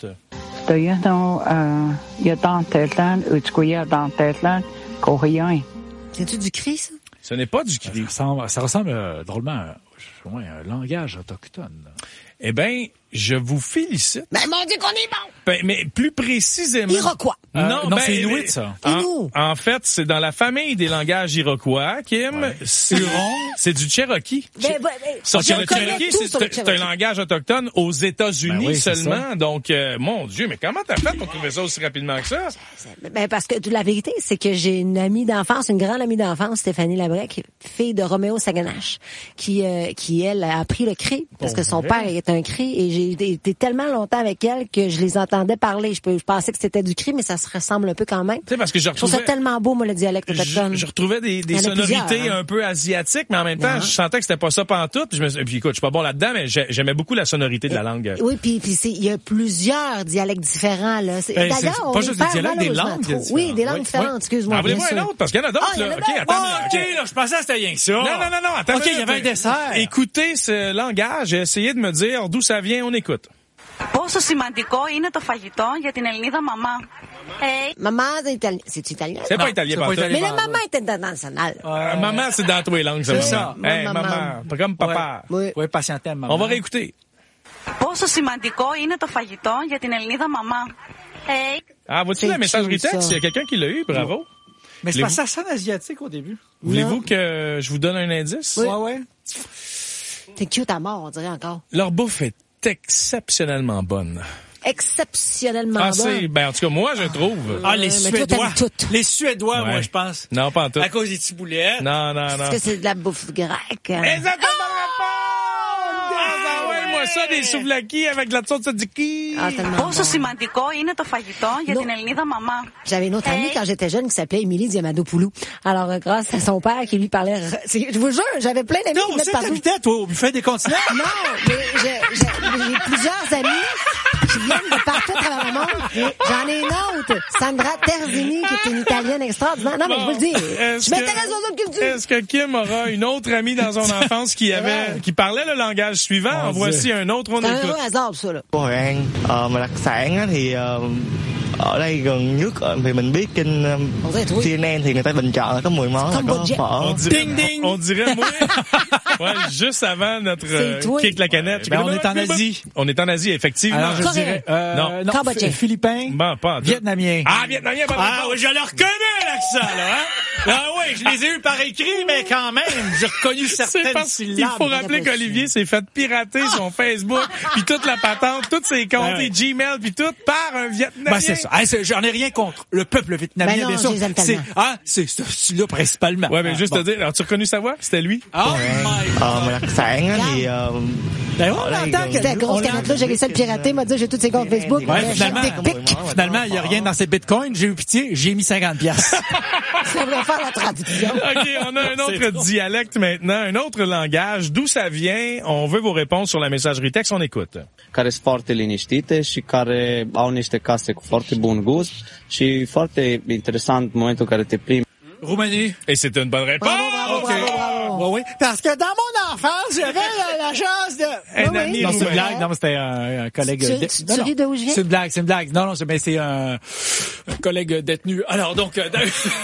C'est-tu du cri, ça? Ce n'est pas du cri. Ça ressemble, ça ressemble euh, drôlement à ouais, un langage autochtone. Eh bien, je vous félicite. Ben, mon Dieu qu'on est bon! Ben, mais plus précisément... Iroquois. Euh, non, ben, c'est Inuit, ça. En, Inuit. en fait, c'est dans la famille des langages iroquois, Kim. Ouais. C'est, c'est du Cherokee. Ben, ben, ben, Sauf je que le connais Cherokee, tout c'est, sur le c'est un Cherokee. langage autochtone aux États-Unis Ben oui, c'est seulement. Donc, euh, mon Dieu, mais comment t'as fait pour trouver ça aussi rapidement que ça? Ben, parce que la vérité, c'est que j'ai une amie d'enfance, une grande amie d'enfance, Stéphanie Labrec, fille de Roméo Saganache, qui, euh, qui elle, a appris le cri, parce Pour que son vrai? père est un cri, et j'ai été tellement longtemps avec elle que je les entendais parler. Je, peux, je pensais que c'était du cri, mais ça se ressemble un peu quand même. Tu sais, parce que je Je trouve ça retrouvais... tellement beau, moi, le dialecte Je, autochtone. je retrouvais des, des Il y en a sonorités plusieurs, hein. un peu asiatiques, mais en même temps, Ah. je sentais que c'était pas ça pantoute. Je me suis- puis écoute, je suis pas bon là-dedans, mais j'ai- j'aimais beaucoup la sonorité de la langue. Oui, puis puis c'est il y a plusieurs dialectes différents là. C'est- Ben, c'est D'ailleurs, pas on juste les des perd dialectes, des malheureusement langues trop. différentes. Oui, des langues Oui, différentes, oui. excuse-moi. En voulez-vous bien un sûr. autre? Parce qu'il y en a d'autres, Ah, il y en là. a OK, d'autres. attends. Ah, OK. OK, là, je pensais que c'était rien que ça. Non, non, non, non, attends. OK, il y avait un dessert. Écoutez ce langage et essayez de me dire d'où ça vient. On écoute. Πόσο σημαντικό είναι το φαγητό για την Ελληνίδα μαμά. Hey. Maman, c'est italien. C'est italien? C'est Non, pas italien, c'est pas pantoute. italien. Mais la maman est internationale. Euh, maman, c'est dans tous les langues, ça. C'est maman. ça. Hey, Maman. maman. Pas comme papa. Oui. Oui, patienter, maman. On va réécouter. Πόσο σημαντικό είναι το φαγητό για την Ελληνίδα μαμά. Hey. Ah, vois-tu C'est la messagerie cute, texte? ça. Il y a quelqu'un qui l'a eu, bravo. Mais c'est Voulez-vous- pas ça sonne asiatique au début. Voulez-vous que je vous donne un indice? Oui. Ouais, ouais. T'es cute à mort, on dirait encore. Leur bouffe est exceptionnellement bonne. Exceptionnellement Ah, bon. c'est, ben, en tout cas, moi, je trouve. Ah, les mais toi, Suédois. t'aimes toutes. Les Suédois, Ouais. moi, je pense. Non, pas en tout. À cause des petits boulets. Non, non, non. Est-ce que c'est de la bouffe grecque? hein? Exactement réponse! Ah, ouais, moi, ça, des souvlaki avec de la sauce tzatziki. Ah, tellement Πόσο bon. σημαντικό είναι το φαγητό για Non. την Ελληνίδα μαμά. J'avais une autre amie Hey. quand j'étais jeune qui s'appelait Émilie Diamado-Poulou. Alors, euh, grâce à son père qui lui parlait... r- c'est- Je vous jure, j'avais plein d'amis qui Non, venaient c'est de partout. t'habitais, toi, au buffet des continents. Non, mais j'ai j'ai- j'ai plusieurs amis qui viennent de partout à travers le monde. J'en ai une autre, Sandra Terzini, qui est une Italienne extraordinaire. Non, mais je vous le dis, Est-ce je que- m'intéresse aux autres cultures. Est-ce que Kim aura une autre amie dans son enfance qui avait, qui parlait le langage suivant? Mon En voici un autre, on C'est un écoute. heureux hasard, ça, là. Của Hội An ờ, mà đặc sản á, thì ờ, ở đây gần nhất ờ, thì mình biết trên ờ, On dirait, oui. xê en en thì người ta bình chọn là có mười món là có Cambodge. On phở. dirait, Ding, ding. on dirait, moi, ouais, juste avant notre euh, toi. kick la canette. Ben, on est en Asie. On est en Asie, effectivement. Alors, je Coréen. dirais, euh, Non. non, Cambodgien. Phi- Philippin, Bon, pas en tout. vietnamien. Ah, vietnamien, bonne Ah réponse. oui, je le reconnais, l'accent, là, hein? Ah oui, je les ai eus par écrit, mais quand même, j'ai reconnu C'est certaines parce qu'il syllabes. faut rappeler qu'Olivier s'est fait pirater son Facebook, puis toute la patente, tous ses comptes, Ben ouais. et Gmail, puis tout, par un Vietnamien. Ben, c'est ça. Hey, c'est- j'en ai rien contre le peuple vietnamien, Ben non, bien sûr. je les aime C'est, tellement. hein, c'est, c'est celui-là principalement. Ouais, mais Ah, juste bon. te dire, as-tu reconnu sa voix? C'était lui? Oh my Ờ, mà đặc sản á, thì ờ, Ben, on ở đây entend gần- que... C'était la grosse on canette-là, j'ai réussi à le pirater, m'a dit j'ai tous ses comptes Facebook. Ouais, J'ai finalement, acheté des pics. finalement, il n'y a rien dans ces bitcoins. J'ai eu pitié, j'ai mis cinquante piastres. Ça devrait faire la traduction. OK, on a un C'est autre drôle. dialecte maintenant, un autre langage. D'où ça vient? On veut vos réponses sur la messagerie texte. On écoute. care sunt foarte liniștite și care au niște case cu foarte bun gust și foarte interesant momentul în care te plimbi. Roumanie. Et c'est une bonne réponse. Bravo, bravo, bravo, bravo. Oui, oui. Parce que dans mon enfance, j'avais la, la chance de... Un Oui, ami oui. Non, c'est une roumain. blague. Non, mais c'était un, un collègue... Tu- dé- tu- non, tu non. ris d'où je viens? C'est une blague, c'est une blague. Non, non, c'est, mais c'est un, un collègue détenu. Alors, donc... Euh,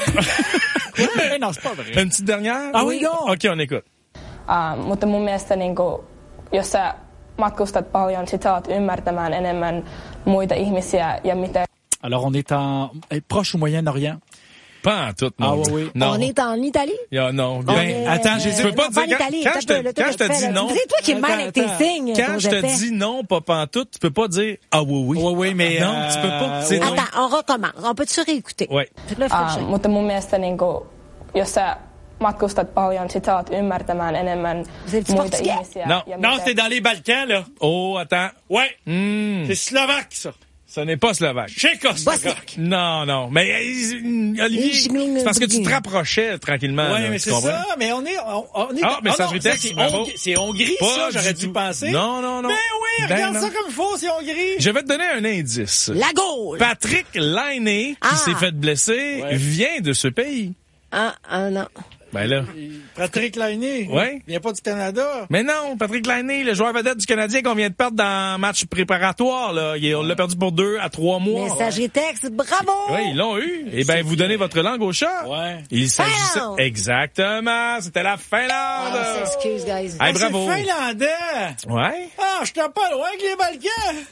ouais, non, c'est pas vrai. Une petite dernière? Ah oui, non. OK, on écoute. Uh, mutta mun mielestä niinku, jos sä matkustat paljon, sit sä oot ymmärtämään enemmän muita ihmisiä ja miten... Alors, on est en eh, proche au Moyen-Orient. Pas en tout, non. Ah oui, oui. Non. On est en Italie? Ah, non. On Ben, est, attends, euh, j'ai- tu peux pas non, dire en quand, Italie. quand T'as je te, peu, là, quand t'as je te peu, dis là. non. C'est toi qui es mal avec tes Attends, signes. Quand ton je te épais. dis non, pas pantoute, tu peux pas dire ah oui, oui. Oui, oui, mais... Non, euh, tu peux pas. C'est non. Attends, on recommence. On peut-tu réécouter? Ouais. Là, faut que Ah, je- mutta mun mielestä niinku, jos sä matkustat paljon, sit sä alat ymmärtämään enemmän muita ihmisiä. Non. ja Non, mitä- c'est dans les Balkans, là. Oh, attends. Ouais. Hmm. C'est slovaque, ça. Ce n'est pas slovaque. Tchécoslovaque. Non, non. Mais euh, Olivier, c'est parce que tu te rapprochais tranquillement. Oui, là, mais tu c'est comprends? ça, mais on est... On, on est Ah, oh messagerie non, ça, texte, c'est bravo. Hong- c'est Hongrie, Pas ça, du j'aurais dû tout. penser. Non, non, non. Mais oui, Ben regarde non. ça comme il faut, c'est Hongrie. Je vais te donner un indice. La Gaule! Patrick Laine, qui Ah. s'est fait blesser, Ouais. vient de ce pays. Ah, ah, non. Ben là. Patrick Laine. Ouais. Il vient pas du Canada. Mais non, Patrick Laine, le joueur vedette du Canadien qu'on vient de perdre dans un match préparatoire, là. Il- On l'a perdu pour deux à trois mois. Messagerie texte, bravo! Oui, ils l'ont eu. Eh ben, vous donnez votre langue au chat. Ouais. Il s'agissait... Finlande. Exactement. C'était la Finlande. Ah, excuse, guys. Hey, Ah, bravo. c'est finlandais. Ouais. Ah, je t'en pas loin avec les Balkans.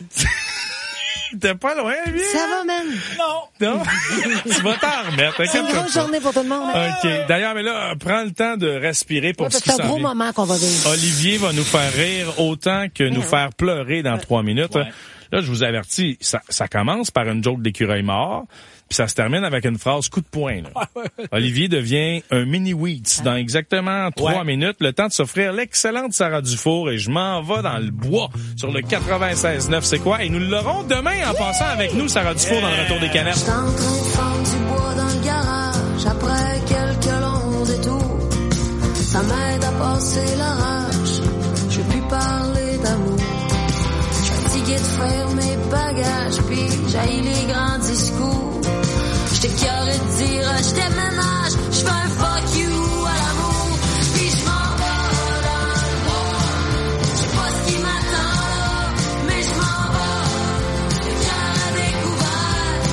T'es pas loin, bien. Ça va, man? Non. Non. Tu vas t'en remettre. C'est une inquiète-toi grosse pas. journée pour tout le monde. OK. D'ailleurs, mais là, prends le temps de respirer pour Ouais, ce parce qui que c'est un s'en gros vient. moment qu'on va vivre. Olivier va nous faire rire autant que nous faire pleurer dans trois minutes. Ouais. Là, je vous avertis, ça, ça commence par une joke d'écureuil mort, puis ça se termine avec une phrase coup de poing. Là. Olivier devient un mini-Wheats dans exactement trois Ouais. minutes, le temps de s'offrir l'excellente Sarah Dufour, et je m'en vais dans le bois sur le quatre-vingt-seize neuf. C'est quoi? Et nous l'aurons demain en passant avec nous, Sarah Dufour, dans le Retour des Canettes. J'étais en train de fendre du bois dans le garage après quelques longs détours. Ça m'aide à passer la rage. Je veux plus parler d'amour. Je suis fatigué de faire mes bagages, puis j'haïs les grands discours. J'étais carré de dire, je déménage, je fais un fuck you à l'amour. Puis je m'en vais dans le bois. Je sais pas ce qui m'attend là, mais je m'en vais. Le cœur à découvert.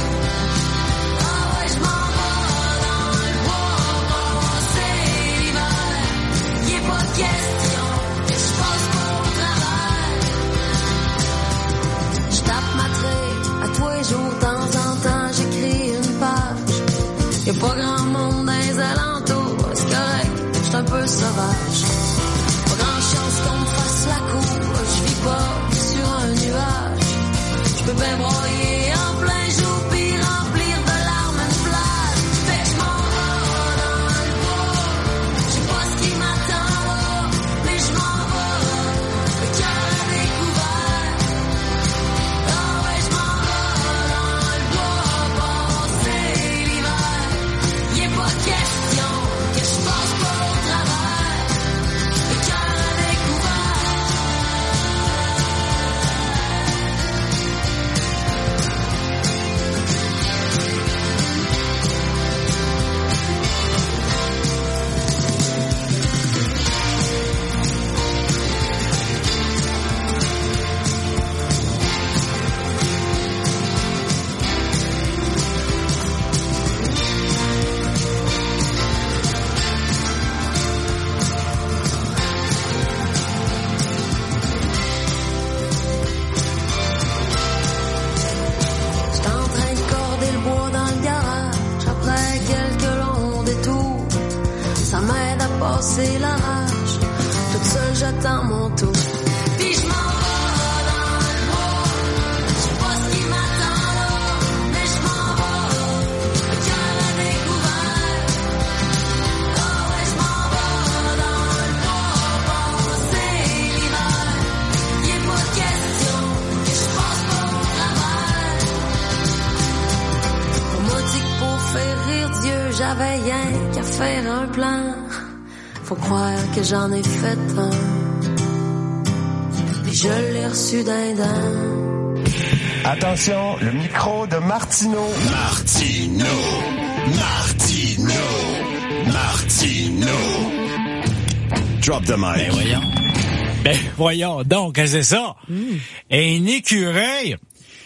Ah ouais, je m'en vais dans le bois, passer l'hiver. Y est pas question que je passe pas au travail. Je tape ma traite à tous les jours, de temps en temps, j'écris une page. Y'a pas grand monde dans les alentours, c'est correct, j'suis un peu sauvage. Pas grand chance qu'on me fasse la cour, j'vis pas sur un nuage. J'peux bien broyer en plein jour, puis remplir de larmes une plage. Fait que j'm'en vais dans le bois, j'sais pas ce qui m'attend là, mais j'm'en vais, le cœur à découvert. Ah ouais, j'm'en vais dans le bois, passer l'hiver. Y est pas question que je passe pas au travers, le cœur à découvert. J'étais en train de corder le bois dans le garage après quelques longs détours. Ça m'aide à passer la rage. Toute seule j'attends mon tour. Puis je m'en vais dans le bois. Je sais pas ce qui m'attend là, mais je m'en vais. Le cœur à découvert. Ah ouais, je m'en vais dans le bois, passer l'hiver. Y est pas question que je passe pas au travers. On m'a dit que pour faire rire Dieu, j'avais rien qu'à faire un plan. Faut croire que j'en ai fait un. Puis je l'ai reçu d'un dent. Attention, le micro de Martino. Martino, Martino, Martino. Drop the mic. Ben voyons. Ben voyons donc, c'est ça. Un écureuil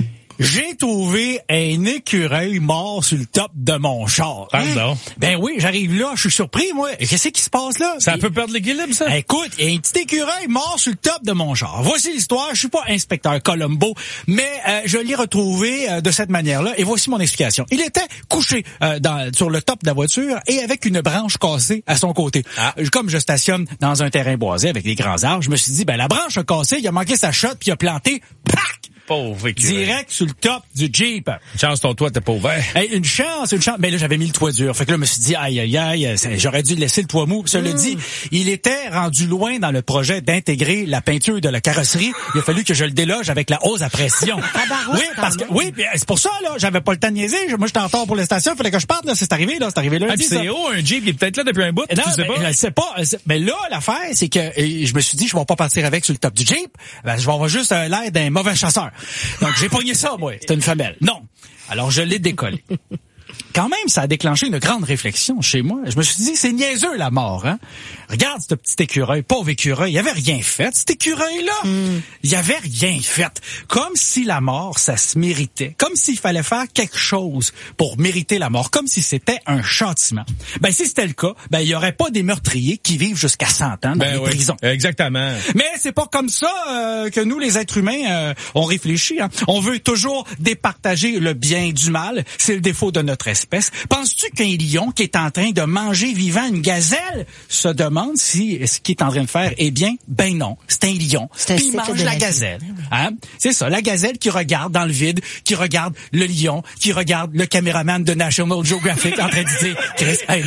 J'ai trouvé un écureuil mort sur le top de mon char. Pardon. Ben oui, j'arrive là, je suis surpris, moi. Qu'est-ce qui se passe là? Ça Et... peut perdre l'équilibre, ça? Écoute, il y a un petit écureuil mort sur le top de mon char. Voici l'histoire. Je suis pas inspecteur Colombo, mais euh, je l'ai retrouvé euh, de cette manière-là. Et voici mon explication. Il était couché euh, dans, sur le top de la voiture et avec une branche cassée à son côté. Ah. Comme je stationne dans un terrain boisé avec des grands arbres, je me suis dit, ben la branche a cassé, il a manqué sa shot, puis il a planté, pac! Pauvre écureuil. Direct sur le top du Jeep. Une chance, ton toit t'es pas ouvert. Hey, une chance, une chance. Mais là, j'avais mis le toit dur. Fait que là, je me suis dit, aïe, aïe, aïe, j'aurais dû laisser le toit mou. Cela mmh. dit, il était rendu loin dans le projet d'intégrer la peinture de la carrosserie. Il a fallu que je le déloge avec la hausse à pression. Oui, parce que, oui, c'est pour ça, là, j'avais pas le temps de niaiser. Moi, j'étais en retard pour la station. Il fallait que je parte, là. C'est arrivé, là. C'est arrivé là. Ah, c'est haut, un Jeep, il est peut-être là depuis un bout. Non, tu sais ben, pas. Je sais pas. Mais là, l'affaire, c'est que je me suis dit, je vais pas partir avec sur le top du Jeep. Ben, je vais avoir juste euh, l'air d'un mauvais chasseur. Donc, j'ai pogné ça, moi. C'était une femelle. Non. Alors, je l'ai décollé. Quand même, ça a déclenché une grande réflexion chez moi. Je me suis dit, c'est niaiseux, la mort, hein. Regarde ce petit écureuil, pauvre écureuil, il avait rien fait, cet écureuil-là. Mm. Il avait rien fait. Comme si la mort, ça se méritait. Comme s'il fallait faire quelque chose pour mériter la mort. Comme si c'était un châtiment. Ben, si c'était le cas, ben, il y aurait pas des meurtriers qui vivent jusqu'à cent ans dans ben les oui, prisons. Exactement. Mais c'est pas comme ça euh, que nous, les êtres humains, euh, on réfléchit, hein. On veut toujours départager le bien du mal. C'est le défaut de notre espèce. Penses-tu qu'un lion qui est en train de manger vivant une gazelle se demande si ce qu'il est en train de faire est bien? Ben non, c'est un lion. Puis il mange la gazelle. Hein? C'est ça, la gazelle qui regarde dans le vide, qui regarde le lion, qui regarde le caméraman de National Geographic en train de dire « Chris, aide-moi! »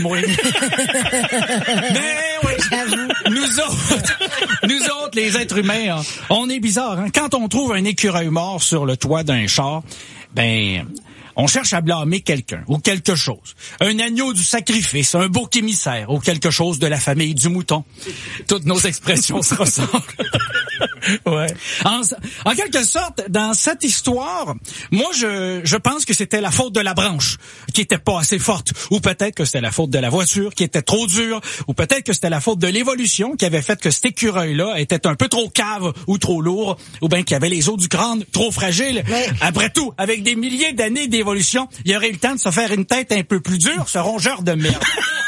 Mais oui, nous autres, nous autres, les êtres humains, on est bizarres. Hein? Quand on trouve un écureuil mort sur le toit d'un char, ben... on cherche à blâmer quelqu'un ou quelque chose. Un agneau du sacrifice, un bouc émissaire ou quelque chose de la famille du mouton. Toutes nos expressions se ressemblent. Ouais. En, en quelque sorte, dans cette histoire, moi, je, je pense que c'était la faute de la branche qui était pas assez forte, ou peut-être que c'était la faute de la voiture qui était trop dure, ou peut-être que c'était la faute de l'évolution qui avait fait que cet écureuil-là était un peu trop cave ou trop lourd, ou bien qu'il avait les os du crâne trop fragiles. Ouais. Après tout, avec des milliers d'années d'évolution, il aurait eu le temps de se faire une tête un peu plus dure, ce rongeur de merde.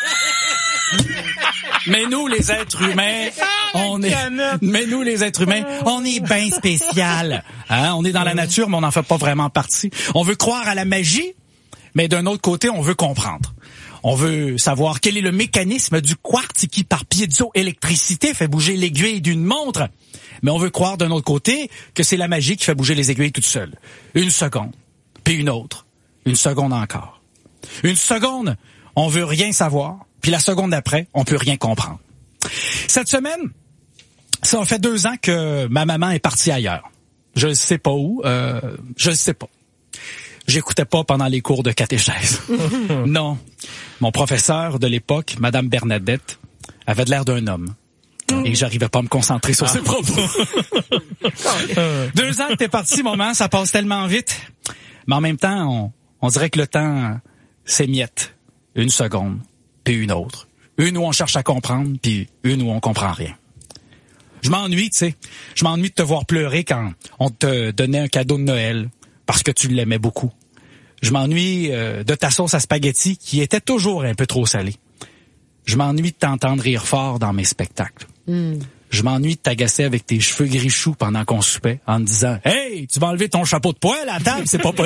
Mais nous, les êtres humains, on est, mais nous, les êtres humains, on est bien spécial. Hein? On est dans la nature, mais on n'en fait pas vraiment partie. On veut croire à la magie, mais d'un autre côté, on veut comprendre. On veut savoir quel est le mécanisme du quartz qui, par piézoélectricité, fait bouger l'aiguille d'une montre. Mais on veut croire d'un autre côté que c'est la magie qui fait bouger les aiguilles toute seule. Une seconde, puis une autre, une seconde encore. Une seconde, on veut rien savoir. Puis la seconde d'après, on peut rien comprendre. Cette semaine, ça fait deux ans que ma maman est partie ailleurs. Je ne sais pas où, euh, je ne sais pas. J'écoutais pas pendant les cours de catéchèse. Non. Mon professeur de l'époque, Madame Bernadette, avait de l'air d'un homme. Et j'arrivais pas à me concentrer sur ah. ses propos. Deux ans que t'es parti, maman, ça passe tellement vite. Mais en même temps, on, on dirait que le temps s'émiette. Une seconde. Puis une autre. Une où on cherche à comprendre, puis une où on comprend rien. Je m'ennuie, tu sais. Je m'ennuie de te voir pleurer quand on te donnait un cadeau de Noël, parce que tu l'aimais beaucoup. Je m'ennuie euh, de ta sauce à spaghetti, qui était toujours un peu trop salée. Je m'ennuie de t'entendre rire fort dans mes spectacles. Mm. Je m'ennuie de t'agacer avec tes cheveux gris choux pendant qu'on soupait, en me disant « Hey, tu vas enlever ton chapeau de poil à la table, c'est pas poli. »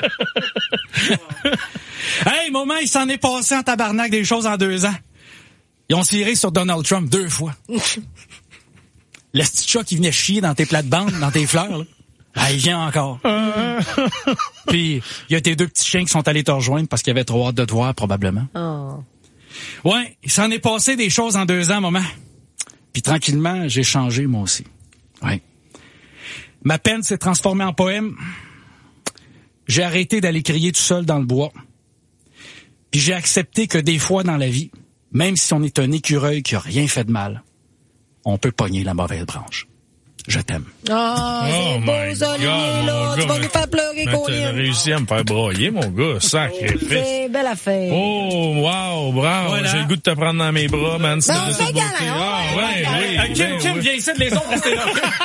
Hey, maman, il s'en est passé en tabarnak des choses en deux ans. Ils ont tiré sur Donald Trump deux fois. Le petit chat qui venait chier dans tes plates-bandes, dans tes fleurs, là. Ah, il vient encore. Puis, il y a tes deux petits chiens qui sont allés te rejoindre parce qu'ils avaient trop hâte de te voir, probablement. Oh. Ouais, il s'en est passé des choses en deux ans, maman. Puis tranquillement, j'ai changé, moi aussi. Ouais. Ma peine s'est transformée en poème. J'ai arrêté d'aller crier tout seul dans le bois. Puis j'ai accepté que des fois dans la vie, même si on est un écureuil qui a rien fait de mal, on peut pogner la mauvaise branche. Je t'aime. Oh, c'est beau, ça, Olivier, là. Tu vas nous faire pleurer, Colin. Tu as réussi à me faire broyer, mon gars. Sacrifice. C'est belle affaire. Oh, wow, bravo. Voilà. J'ai le goût de te prendre dans mes bras, man. Ben, on fait galant. Ah, ouais, oui. Euh, Kim, oui, Kim, oui. viens ici, les autres, restez là.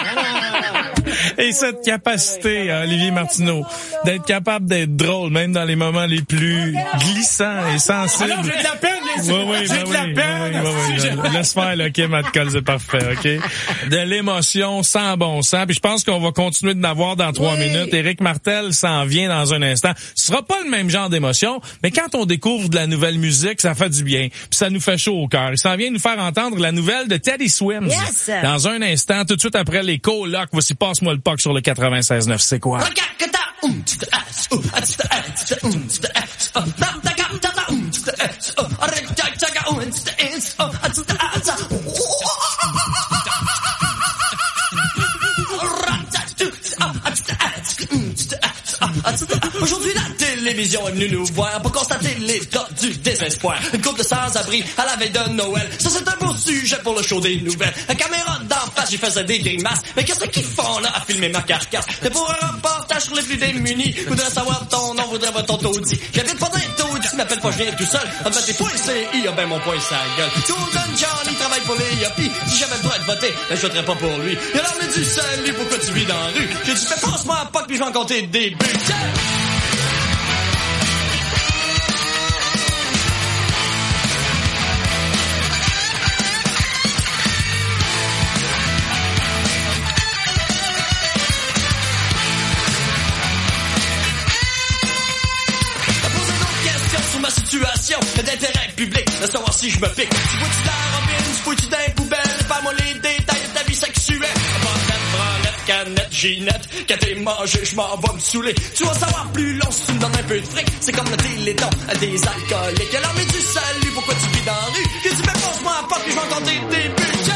Et cette capacité, hein, Olivier Martineau, d'être capable d'être drôle, même dans les moments les plus glissants et sensibles. Alors, j'ai de la peine, bien sûr. Oui, oui, J'ai ben de la oui, peine. oui, oui, oui, oui. Laisse faire, là, Kim, à te colle, c'est parfait, OK? De l'émotion sans bon sens. Puis je pense qu'on va continuer de n'avoir dans trois Oui. minutes. Éric Martel s'en vient dans un instant. Ce sera pas le même genre d'émotion, mais quand on découvre de la nouvelle musique, ça fait du bien. Puis ça nous fait chaud au cœur. Il s'en vient nous faire entendre la nouvelle de Teddy Swims. Yes. Dans un instant, tout de suite après les colocs. Voici Passe-moi le P O C sur le quatre-vingt-seize neuf. C'est quoi? Aujourd'hui, la télévision est venue nous voir pour constater l'état du désespoir. Une couple de sans-abri à la veille de Noël. Ça, c'est un beau sujet pour le show des nouvelles. La caméra d'en face, j'y faisais des grimaces. Mais qu'est-ce qu'ils font là à filmer ma carcasse? C'est pour un reportage sur les plus démunis. Voudrais savoir ton nom, voudrais voir ton taudis. J'habite pas dans les taudis, m'appelle pas, je viens tout seul. En fait, des points C I, ah ben mon point, sa gueule. Golden Johnny travaille pour les yuppies. Si j'avais le droit de voter, ben je voterais pas pour lui. Il a l'armée du salut, pourquoi tu vis dans la rue? J'ai dit, fais passe-moi à P O C puis je vais en compter des buts. Situation d'intérêt public, de savoir si je me pique. Tu vois-tu dans la robine, tu fous-tu dans les poubelles, parle-moi les détails de ta vie sexuelle. Bandette, branlette, canette, ginette, quand t'es mangé, je m'en vais me saouler. Tu vas savoir plus long si tu me donnes un peu de fric, c'est comme le téléthon des alcooliques. Alors mais du salut, pourquoi tu vis dans la rue? Que tu me penses-moi à pas que je vais en compter des budgets.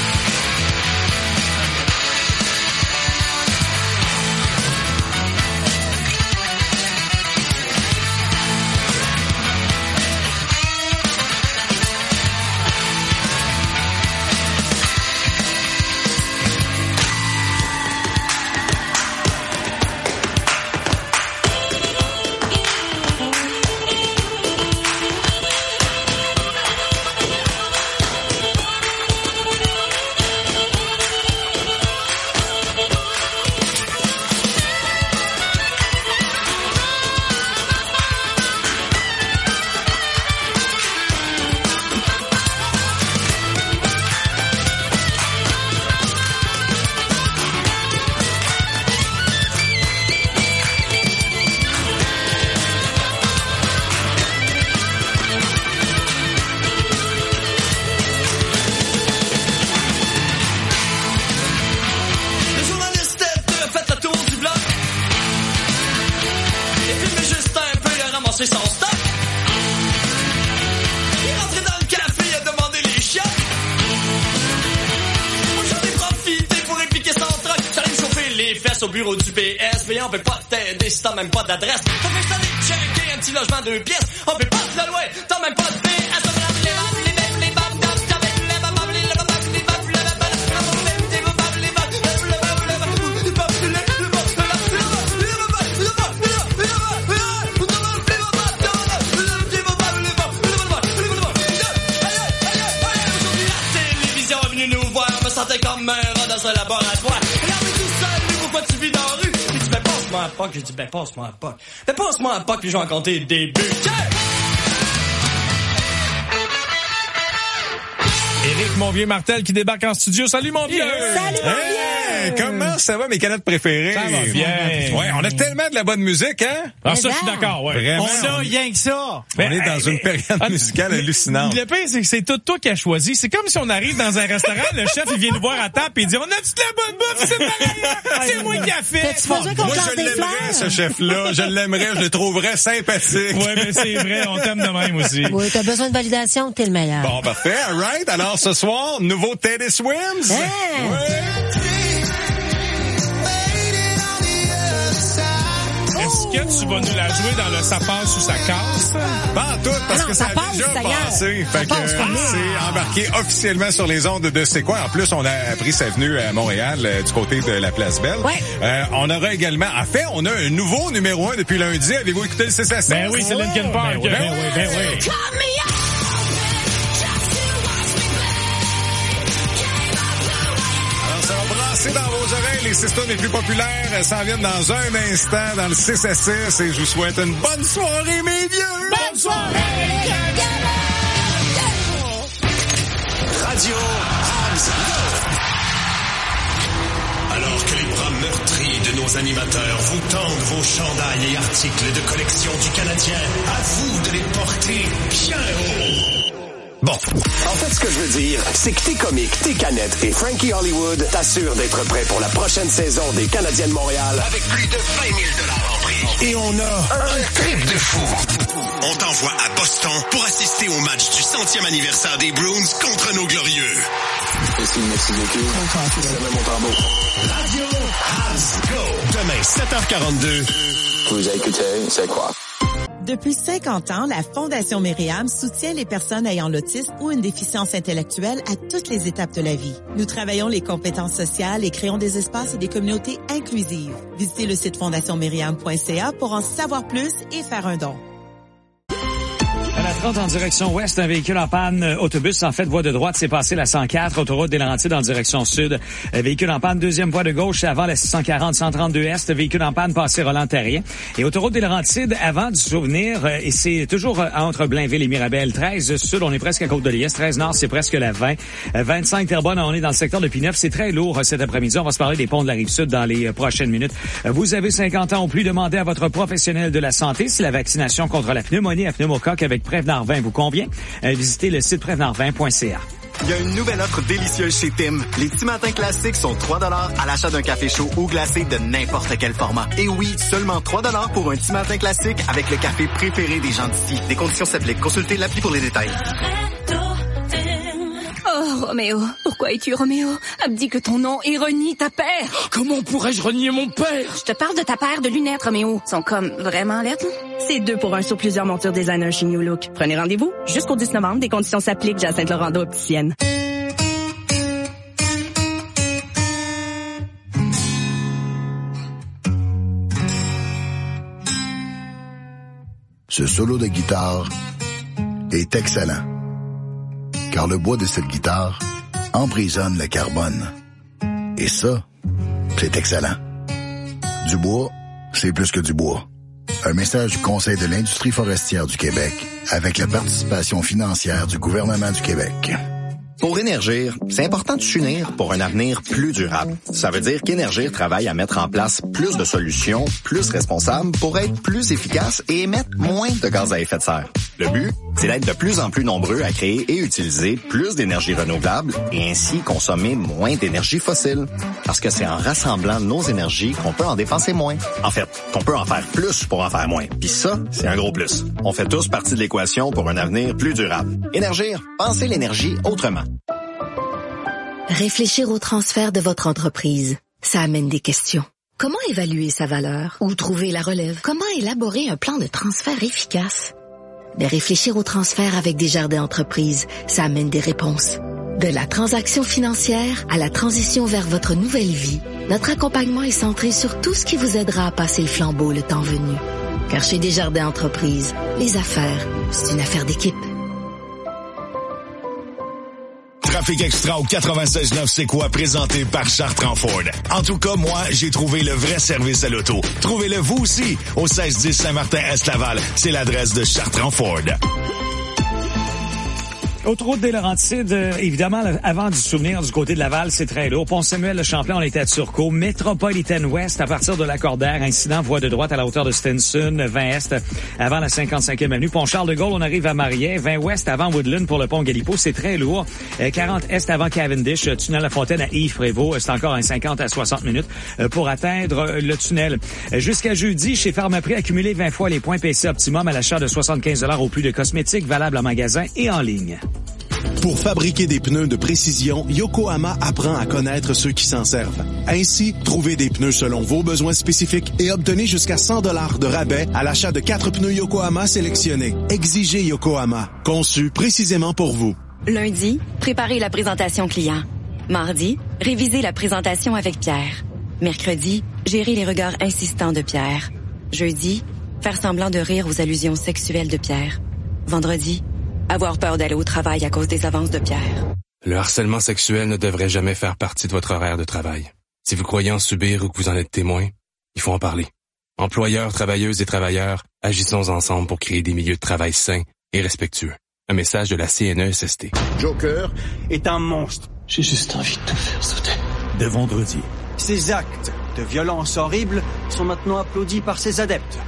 Son stock. Il est rentré dans le café, il a demandé les chiottes. Moi j'en ai profité pour répliquer son truc. J'arrive chauffer les fesses au bureau du B S, mais on peut pas t'aider si t'as même pas d'adresse. Ça fait que je t'en ai checké un petit logement deux pièces. On peut pas te le louer, t'as même pas de B S. Comme un rat dans un laboratoire. Regarde tout seul, lui, pourquoi tu vis dans la rue? Il dit, ben passe-moi un P O C. J'ai dit, ben passe-moi un P O C. Ben passe-moi un P O C, puis je vais en compter des buts. Éric Monvier Martel qui débarque en studio. Salut mon vieux! Salut mon vieux! Hey, comment ça va mes canettes préférées? Ça va bien. Ouais, on a tellement de la bonne musique, hein? Ah, ça, je suis d'accord, ouais. Vraiment. On a rien que ça. On est dans une période musicale hallucinante. Le pire, c'est que c'est tout toi qui as choisi. C'est comme si on arrive dans un restaurant, le chef, il vient nous voir à table et il dit, on a-tu de la bonne bouffe? C'est pareil. C'est moi qui a fait. T'as-tu besoin qu'on Moi, plante je des l'aimerais, fleurs? ce chef-là. Je l'aimerais, je le trouverais sympathique. Ouais, mais c'est vrai, on t'aime de même aussi. Oui, t'as besoin de validation, t'es le meilleur. Bon, parfait, alright. Alors, ce soir, nouveau Teddy Swims. Hey. Ouais. Est-ce que tu vas nous la jouer dans le ça passe ou ça casse? Pas en tout, parce Ah non, que ça, ça a passe, déjà d'ailleurs. passé. Ça Fait que passe, euh, pas mal. c'est embarqué officiellement sur les ondes de C'est quoi. En plus, on a appris sa venue à Montréal, euh, du côté de la Place Belle. Ouais. Euh, on aura également, en fait, on a un nouveau numéro un depuis lundi. Avez-vous écouté le six à six? Ben oui, c'est Linkin Park. Ben oui, ben oui, ben oui. Alors, ça va brasser dans vos oreilles. Les six tonnes les plus populaires euh, s'en viennent dans un instant dans le six à six. Et je vous souhaite une bonne soirée, mes vieux! Bonne soirée! Radio Habs. Alors que les bras meurtris de nos animateurs vous tendent vos chandails et articles de collection du Canadien, à vous de les porter bien haut. Bon. En fait, ce que je veux dire, c'est que tes comiques, tes canettes et Frankie Hollywood t'assurent d'être prêt pour la prochaine saison des Canadiens de Montréal Avec plus de vingt mille dollars en prix. et on a Un trip de fou. On t'envoie à Boston pour assister au match du centième anniversaire des Bruins contre nos glorieux. Ici le Mexico. C'est même mon tambour. Radio Habs Go. Demain, sept heures quarante-deux. Vous écoutez, c'est quoi? Depuis cinquante ans, la Fondation Myriam soutient les personnes ayant l'autisme ou une déficience intellectuelle à toutes les étapes de la vie. Nous travaillons les compétences sociales et créons des espaces et des communautés inclusives. Visitez le site fondation myriam point c a pour en savoir plus et faire un don. À la trente en direction ouest, un véhicule en panne, euh, autobus en fait voie de droite, c'est passé la cent quatre, autoroute des Laurentides en direction sud. Euh, véhicule en panne, deuxième voie de gauche, avant la six cent quarante, cent trente-deux est, véhicule en panne, passé Roland-Terrien. Et autoroute des Laurentides, avant du souvenir, euh, et c'est toujours euh, entre Blainville et Mirabel. treize sud, on est presque à Côte-de-Liesse. treize nord, c'est presque la vingt. Euh, vingt-cinq Terrebonne, on est dans le secteur de P neuf. C'est très lourd euh, cet après-midi. On va se parler des ponts de la Rive-Sud dans les euh, prochaines minutes. Euh, vous avez cinquante ans ou plus, demandez à votre professionnel de la santé si la vaccination contre la pneumonie à pneumocoque avec Prévenant vingt vous convient. Euh, visitez le site prévenant vingt point c a. Il y a une nouvelle offre délicieuse chez Tim. Les petits matins classiques sont trois dollars à l'achat d'un café chaud ou glacé de n'importe quel format. Et oui, seulement trois dollars pour un petit matin classique avec le café préféré des gens d'ici. Des conditions s'appliquent. Consultez l'appli pour les détails. Oh, Roméo, pourquoi es-tu Roméo? Abdique ton nom et renie ta paire. Comment pourrais-je renier mon père? Je te parle de ta paire de lunettes, Roméo. Sont comme vraiment lettres. C'est deux pour un sur plusieurs montures designer chez New Look. Prenez rendez-vous jusqu'au dix novembre. Des conditions s'appliquent. Jacinthe Laurent opticienne. Ce solo de guitare est excellent, car le bois de cette guitare emprisonne le carbone. Et ça, c'est excellent. Du bois, c'est plus que du bois. Un message du Conseil de l'industrie forestière du Québec avec la participation financière du gouvernement du Québec. Pour Énergir, c'est important de s'unir pour un avenir plus durable. Ça veut dire qu'Énergir travaille à mettre en place plus de solutions, plus responsables pour être plus efficace et émettre moins de gaz à effet de serre. Le but, c'est d'être de plus en plus nombreux à créer et utiliser plus d'énergie renouvelable et ainsi consommer moins d'énergie fossile. Parce que c'est en rassemblant nos énergies qu'on peut en dépenser moins. En fait, qu'on peut en faire plus pour en faire moins. Puis ça, c'est un gros plus. On fait tous partie de l'équation pour un avenir plus durable. Énergir, pensez l'énergie autrement. Réfléchir au transfert de votre entreprise, ça amène des questions. Comment évaluer sa valeur? Où trouver la relève? Comment élaborer un plan de transfert efficace? De réfléchir au transfert avec Desjardins Entreprises, ça amène des réponses. De la transaction financière à la transition vers votre nouvelle vie, notre accompagnement est centré sur tout ce qui vous aidera à passer le flambeau le temps venu. Car chez Desjardins Entreprises, les affaires, c'est une affaire d'équipe. Trafic Extra au quatre-vingt-seize neuf C'est quoi, présenté par Chartrand Ford. En tout cas, moi, j'ai trouvé le vrai service à l'auto. Trouvez-le vous aussi au seize dix Saint-Martin-Est-Laval. C'est l'adresse de Chartrand Ford. Autoroute des Laurentides, euh, évidemment, là, avant du souvenir du côté de Laval, c'est très lourd. Pont-Samuel-le-Champlain, on était à Turcot. Métropolitaine Ouest, à partir de Lacordaire, incident, voie de droite à la hauteur de Stinson. vingt Est, avant la cinquante-cinquième avenue. Pont-Charles-de-Gaulle, on arrive à Mariès. vingt Ouest, avant Woodland, pour le pont Galipo, c'est très lourd. Euh, quarante Est, avant Cavendish. Tunnel La Fontaine à Yves-Prévost, c'est encore un cinquante à soixante minutes euh, pour atteindre euh, le tunnel. Euh, jusqu'à jeudi, chez Pharmaprix, accumulez vingt fois les points P C Optimum à l'achat de soixante-quinze dollars au plus de cosmétiques, valables en magasin et en ligne. Pour fabriquer des pneus de précision, Yokohama apprend à connaître ceux qui s'en servent. Ainsi, trouvez des pneus selon vos besoins spécifiques et obtenez jusqu'à cent dollars de rabais à l'achat de quatre pneus Yokohama sélectionnés. Exigez Yokohama, conçu précisément pour vous. Lundi, préparez la présentation client. Mardi, révisez la présentation avec Pierre. Mercredi, gérez les regards insistants de Pierre. Jeudi, faire semblant de rire aux allusions sexuelles de Pierre. Vendredi, avoir peur d'aller au travail à cause des avances de Pierre. Le harcèlement sexuel ne devrait jamais faire partie de votre horaire de travail. Si vous croyez en subir ou que vous en êtes témoin, il faut en parler. Employeurs, travailleuses et travailleurs, agissons ensemble pour créer des milieux de travail sains et respectueux. Un message de la C N E S S T. Joker est un monstre. J'ai juste envie de te faire sauter. De vendredi. Ces actes de violence horrible sont maintenant applaudis par ses adeptes.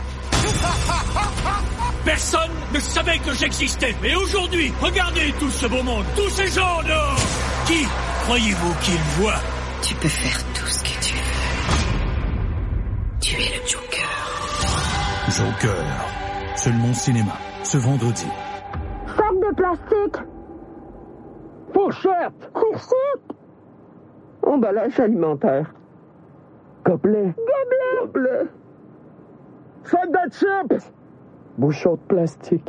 Personne ne savait que j'existais. Et aujourd'hui, regardez tout ce beau monde, tous ces gens dehors. Qui croyez-vous qu'ils voient? Tu peux faire tout ce que tu veux. Tu es le Joker. Joker. Seulement au cinéma, ce vendredi. Sac de plastique. Fourchette. Fourchette. Emballage alimentaire. Gobelet. Gobelet. Gobelet. Sac de chips. Bouchon de plastique.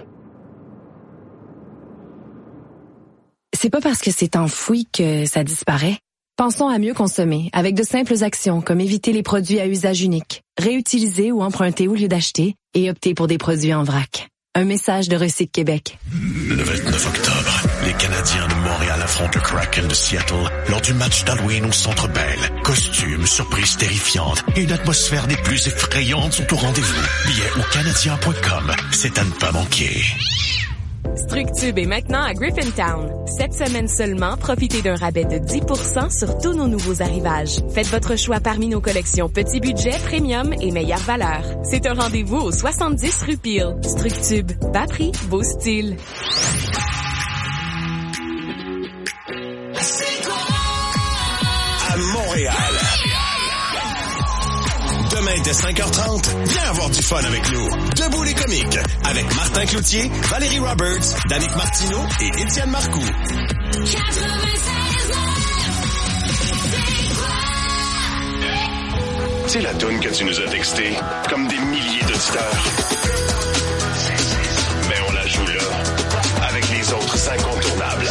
C'est pas parce que c'est enfoui que ça disparaît. Pensons à mieux consommer avec de simples actions comme éviter les produits à usage unique, réutiliser ou emprunter au lieu d'acheter et opter pour des produits en vrac. Un message de Recyc Québec. Le vingt-neuf octobre, les Canadiens de Montréal affrontent le Kraken de Seattle lors du match d'Halloween au Centre Bell. Costumes, surprises terrifiantes et une atmosphère des plus effrayantes sont au rendez-vous. Billets au canadien point com. C'est à ne pas manquer. Structube est maintenant à Griffintown. Cette semaine seulement, profitez d'un rabais de dix pour cent sur tous nos nouveaux arrivages. Faites votre choix parmi nos collections petit budget, premium et meilleure valeur. C'est un rendez-vous au soixante-dix rue Peel. Structube, bas prix, beau style. À Montréal. Demain dès cinq heures trente, viens avoir du fun avec nous. Debout les comiques, avec Martin Cloutier, Valérie Roberts, Danick Martineau et Étienne Marcoux. C'est la toune que tu nous as textée, comme des milliers d'auditeurs. Mais on la joue là, avec les autres incontournables.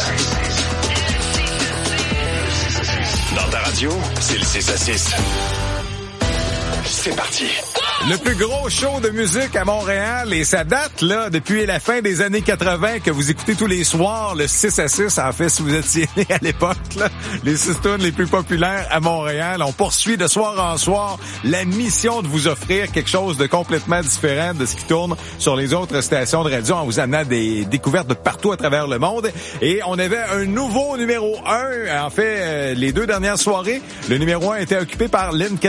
Dans ta radio, c'est le six à six. C'est parti. Le plus gros show de musique à Montréal, et ça date là depuis la fin des années quatre-vingt que vous écoutez tous les soirs le six à six. En fait, si vous étiez né à l'époque, là, les six tunes les plus populaires à Montréal. On poursuit de soir en soir la mission de vous offrir quelque chose de complètement différent de ce qui tourne sur les autres stations de radio en vous amenant des découvertes de partout à travers le monde. Et on avait un nouveau numéro un. En fait, les deux dernières soirées, le numéro un était occupé par Lynn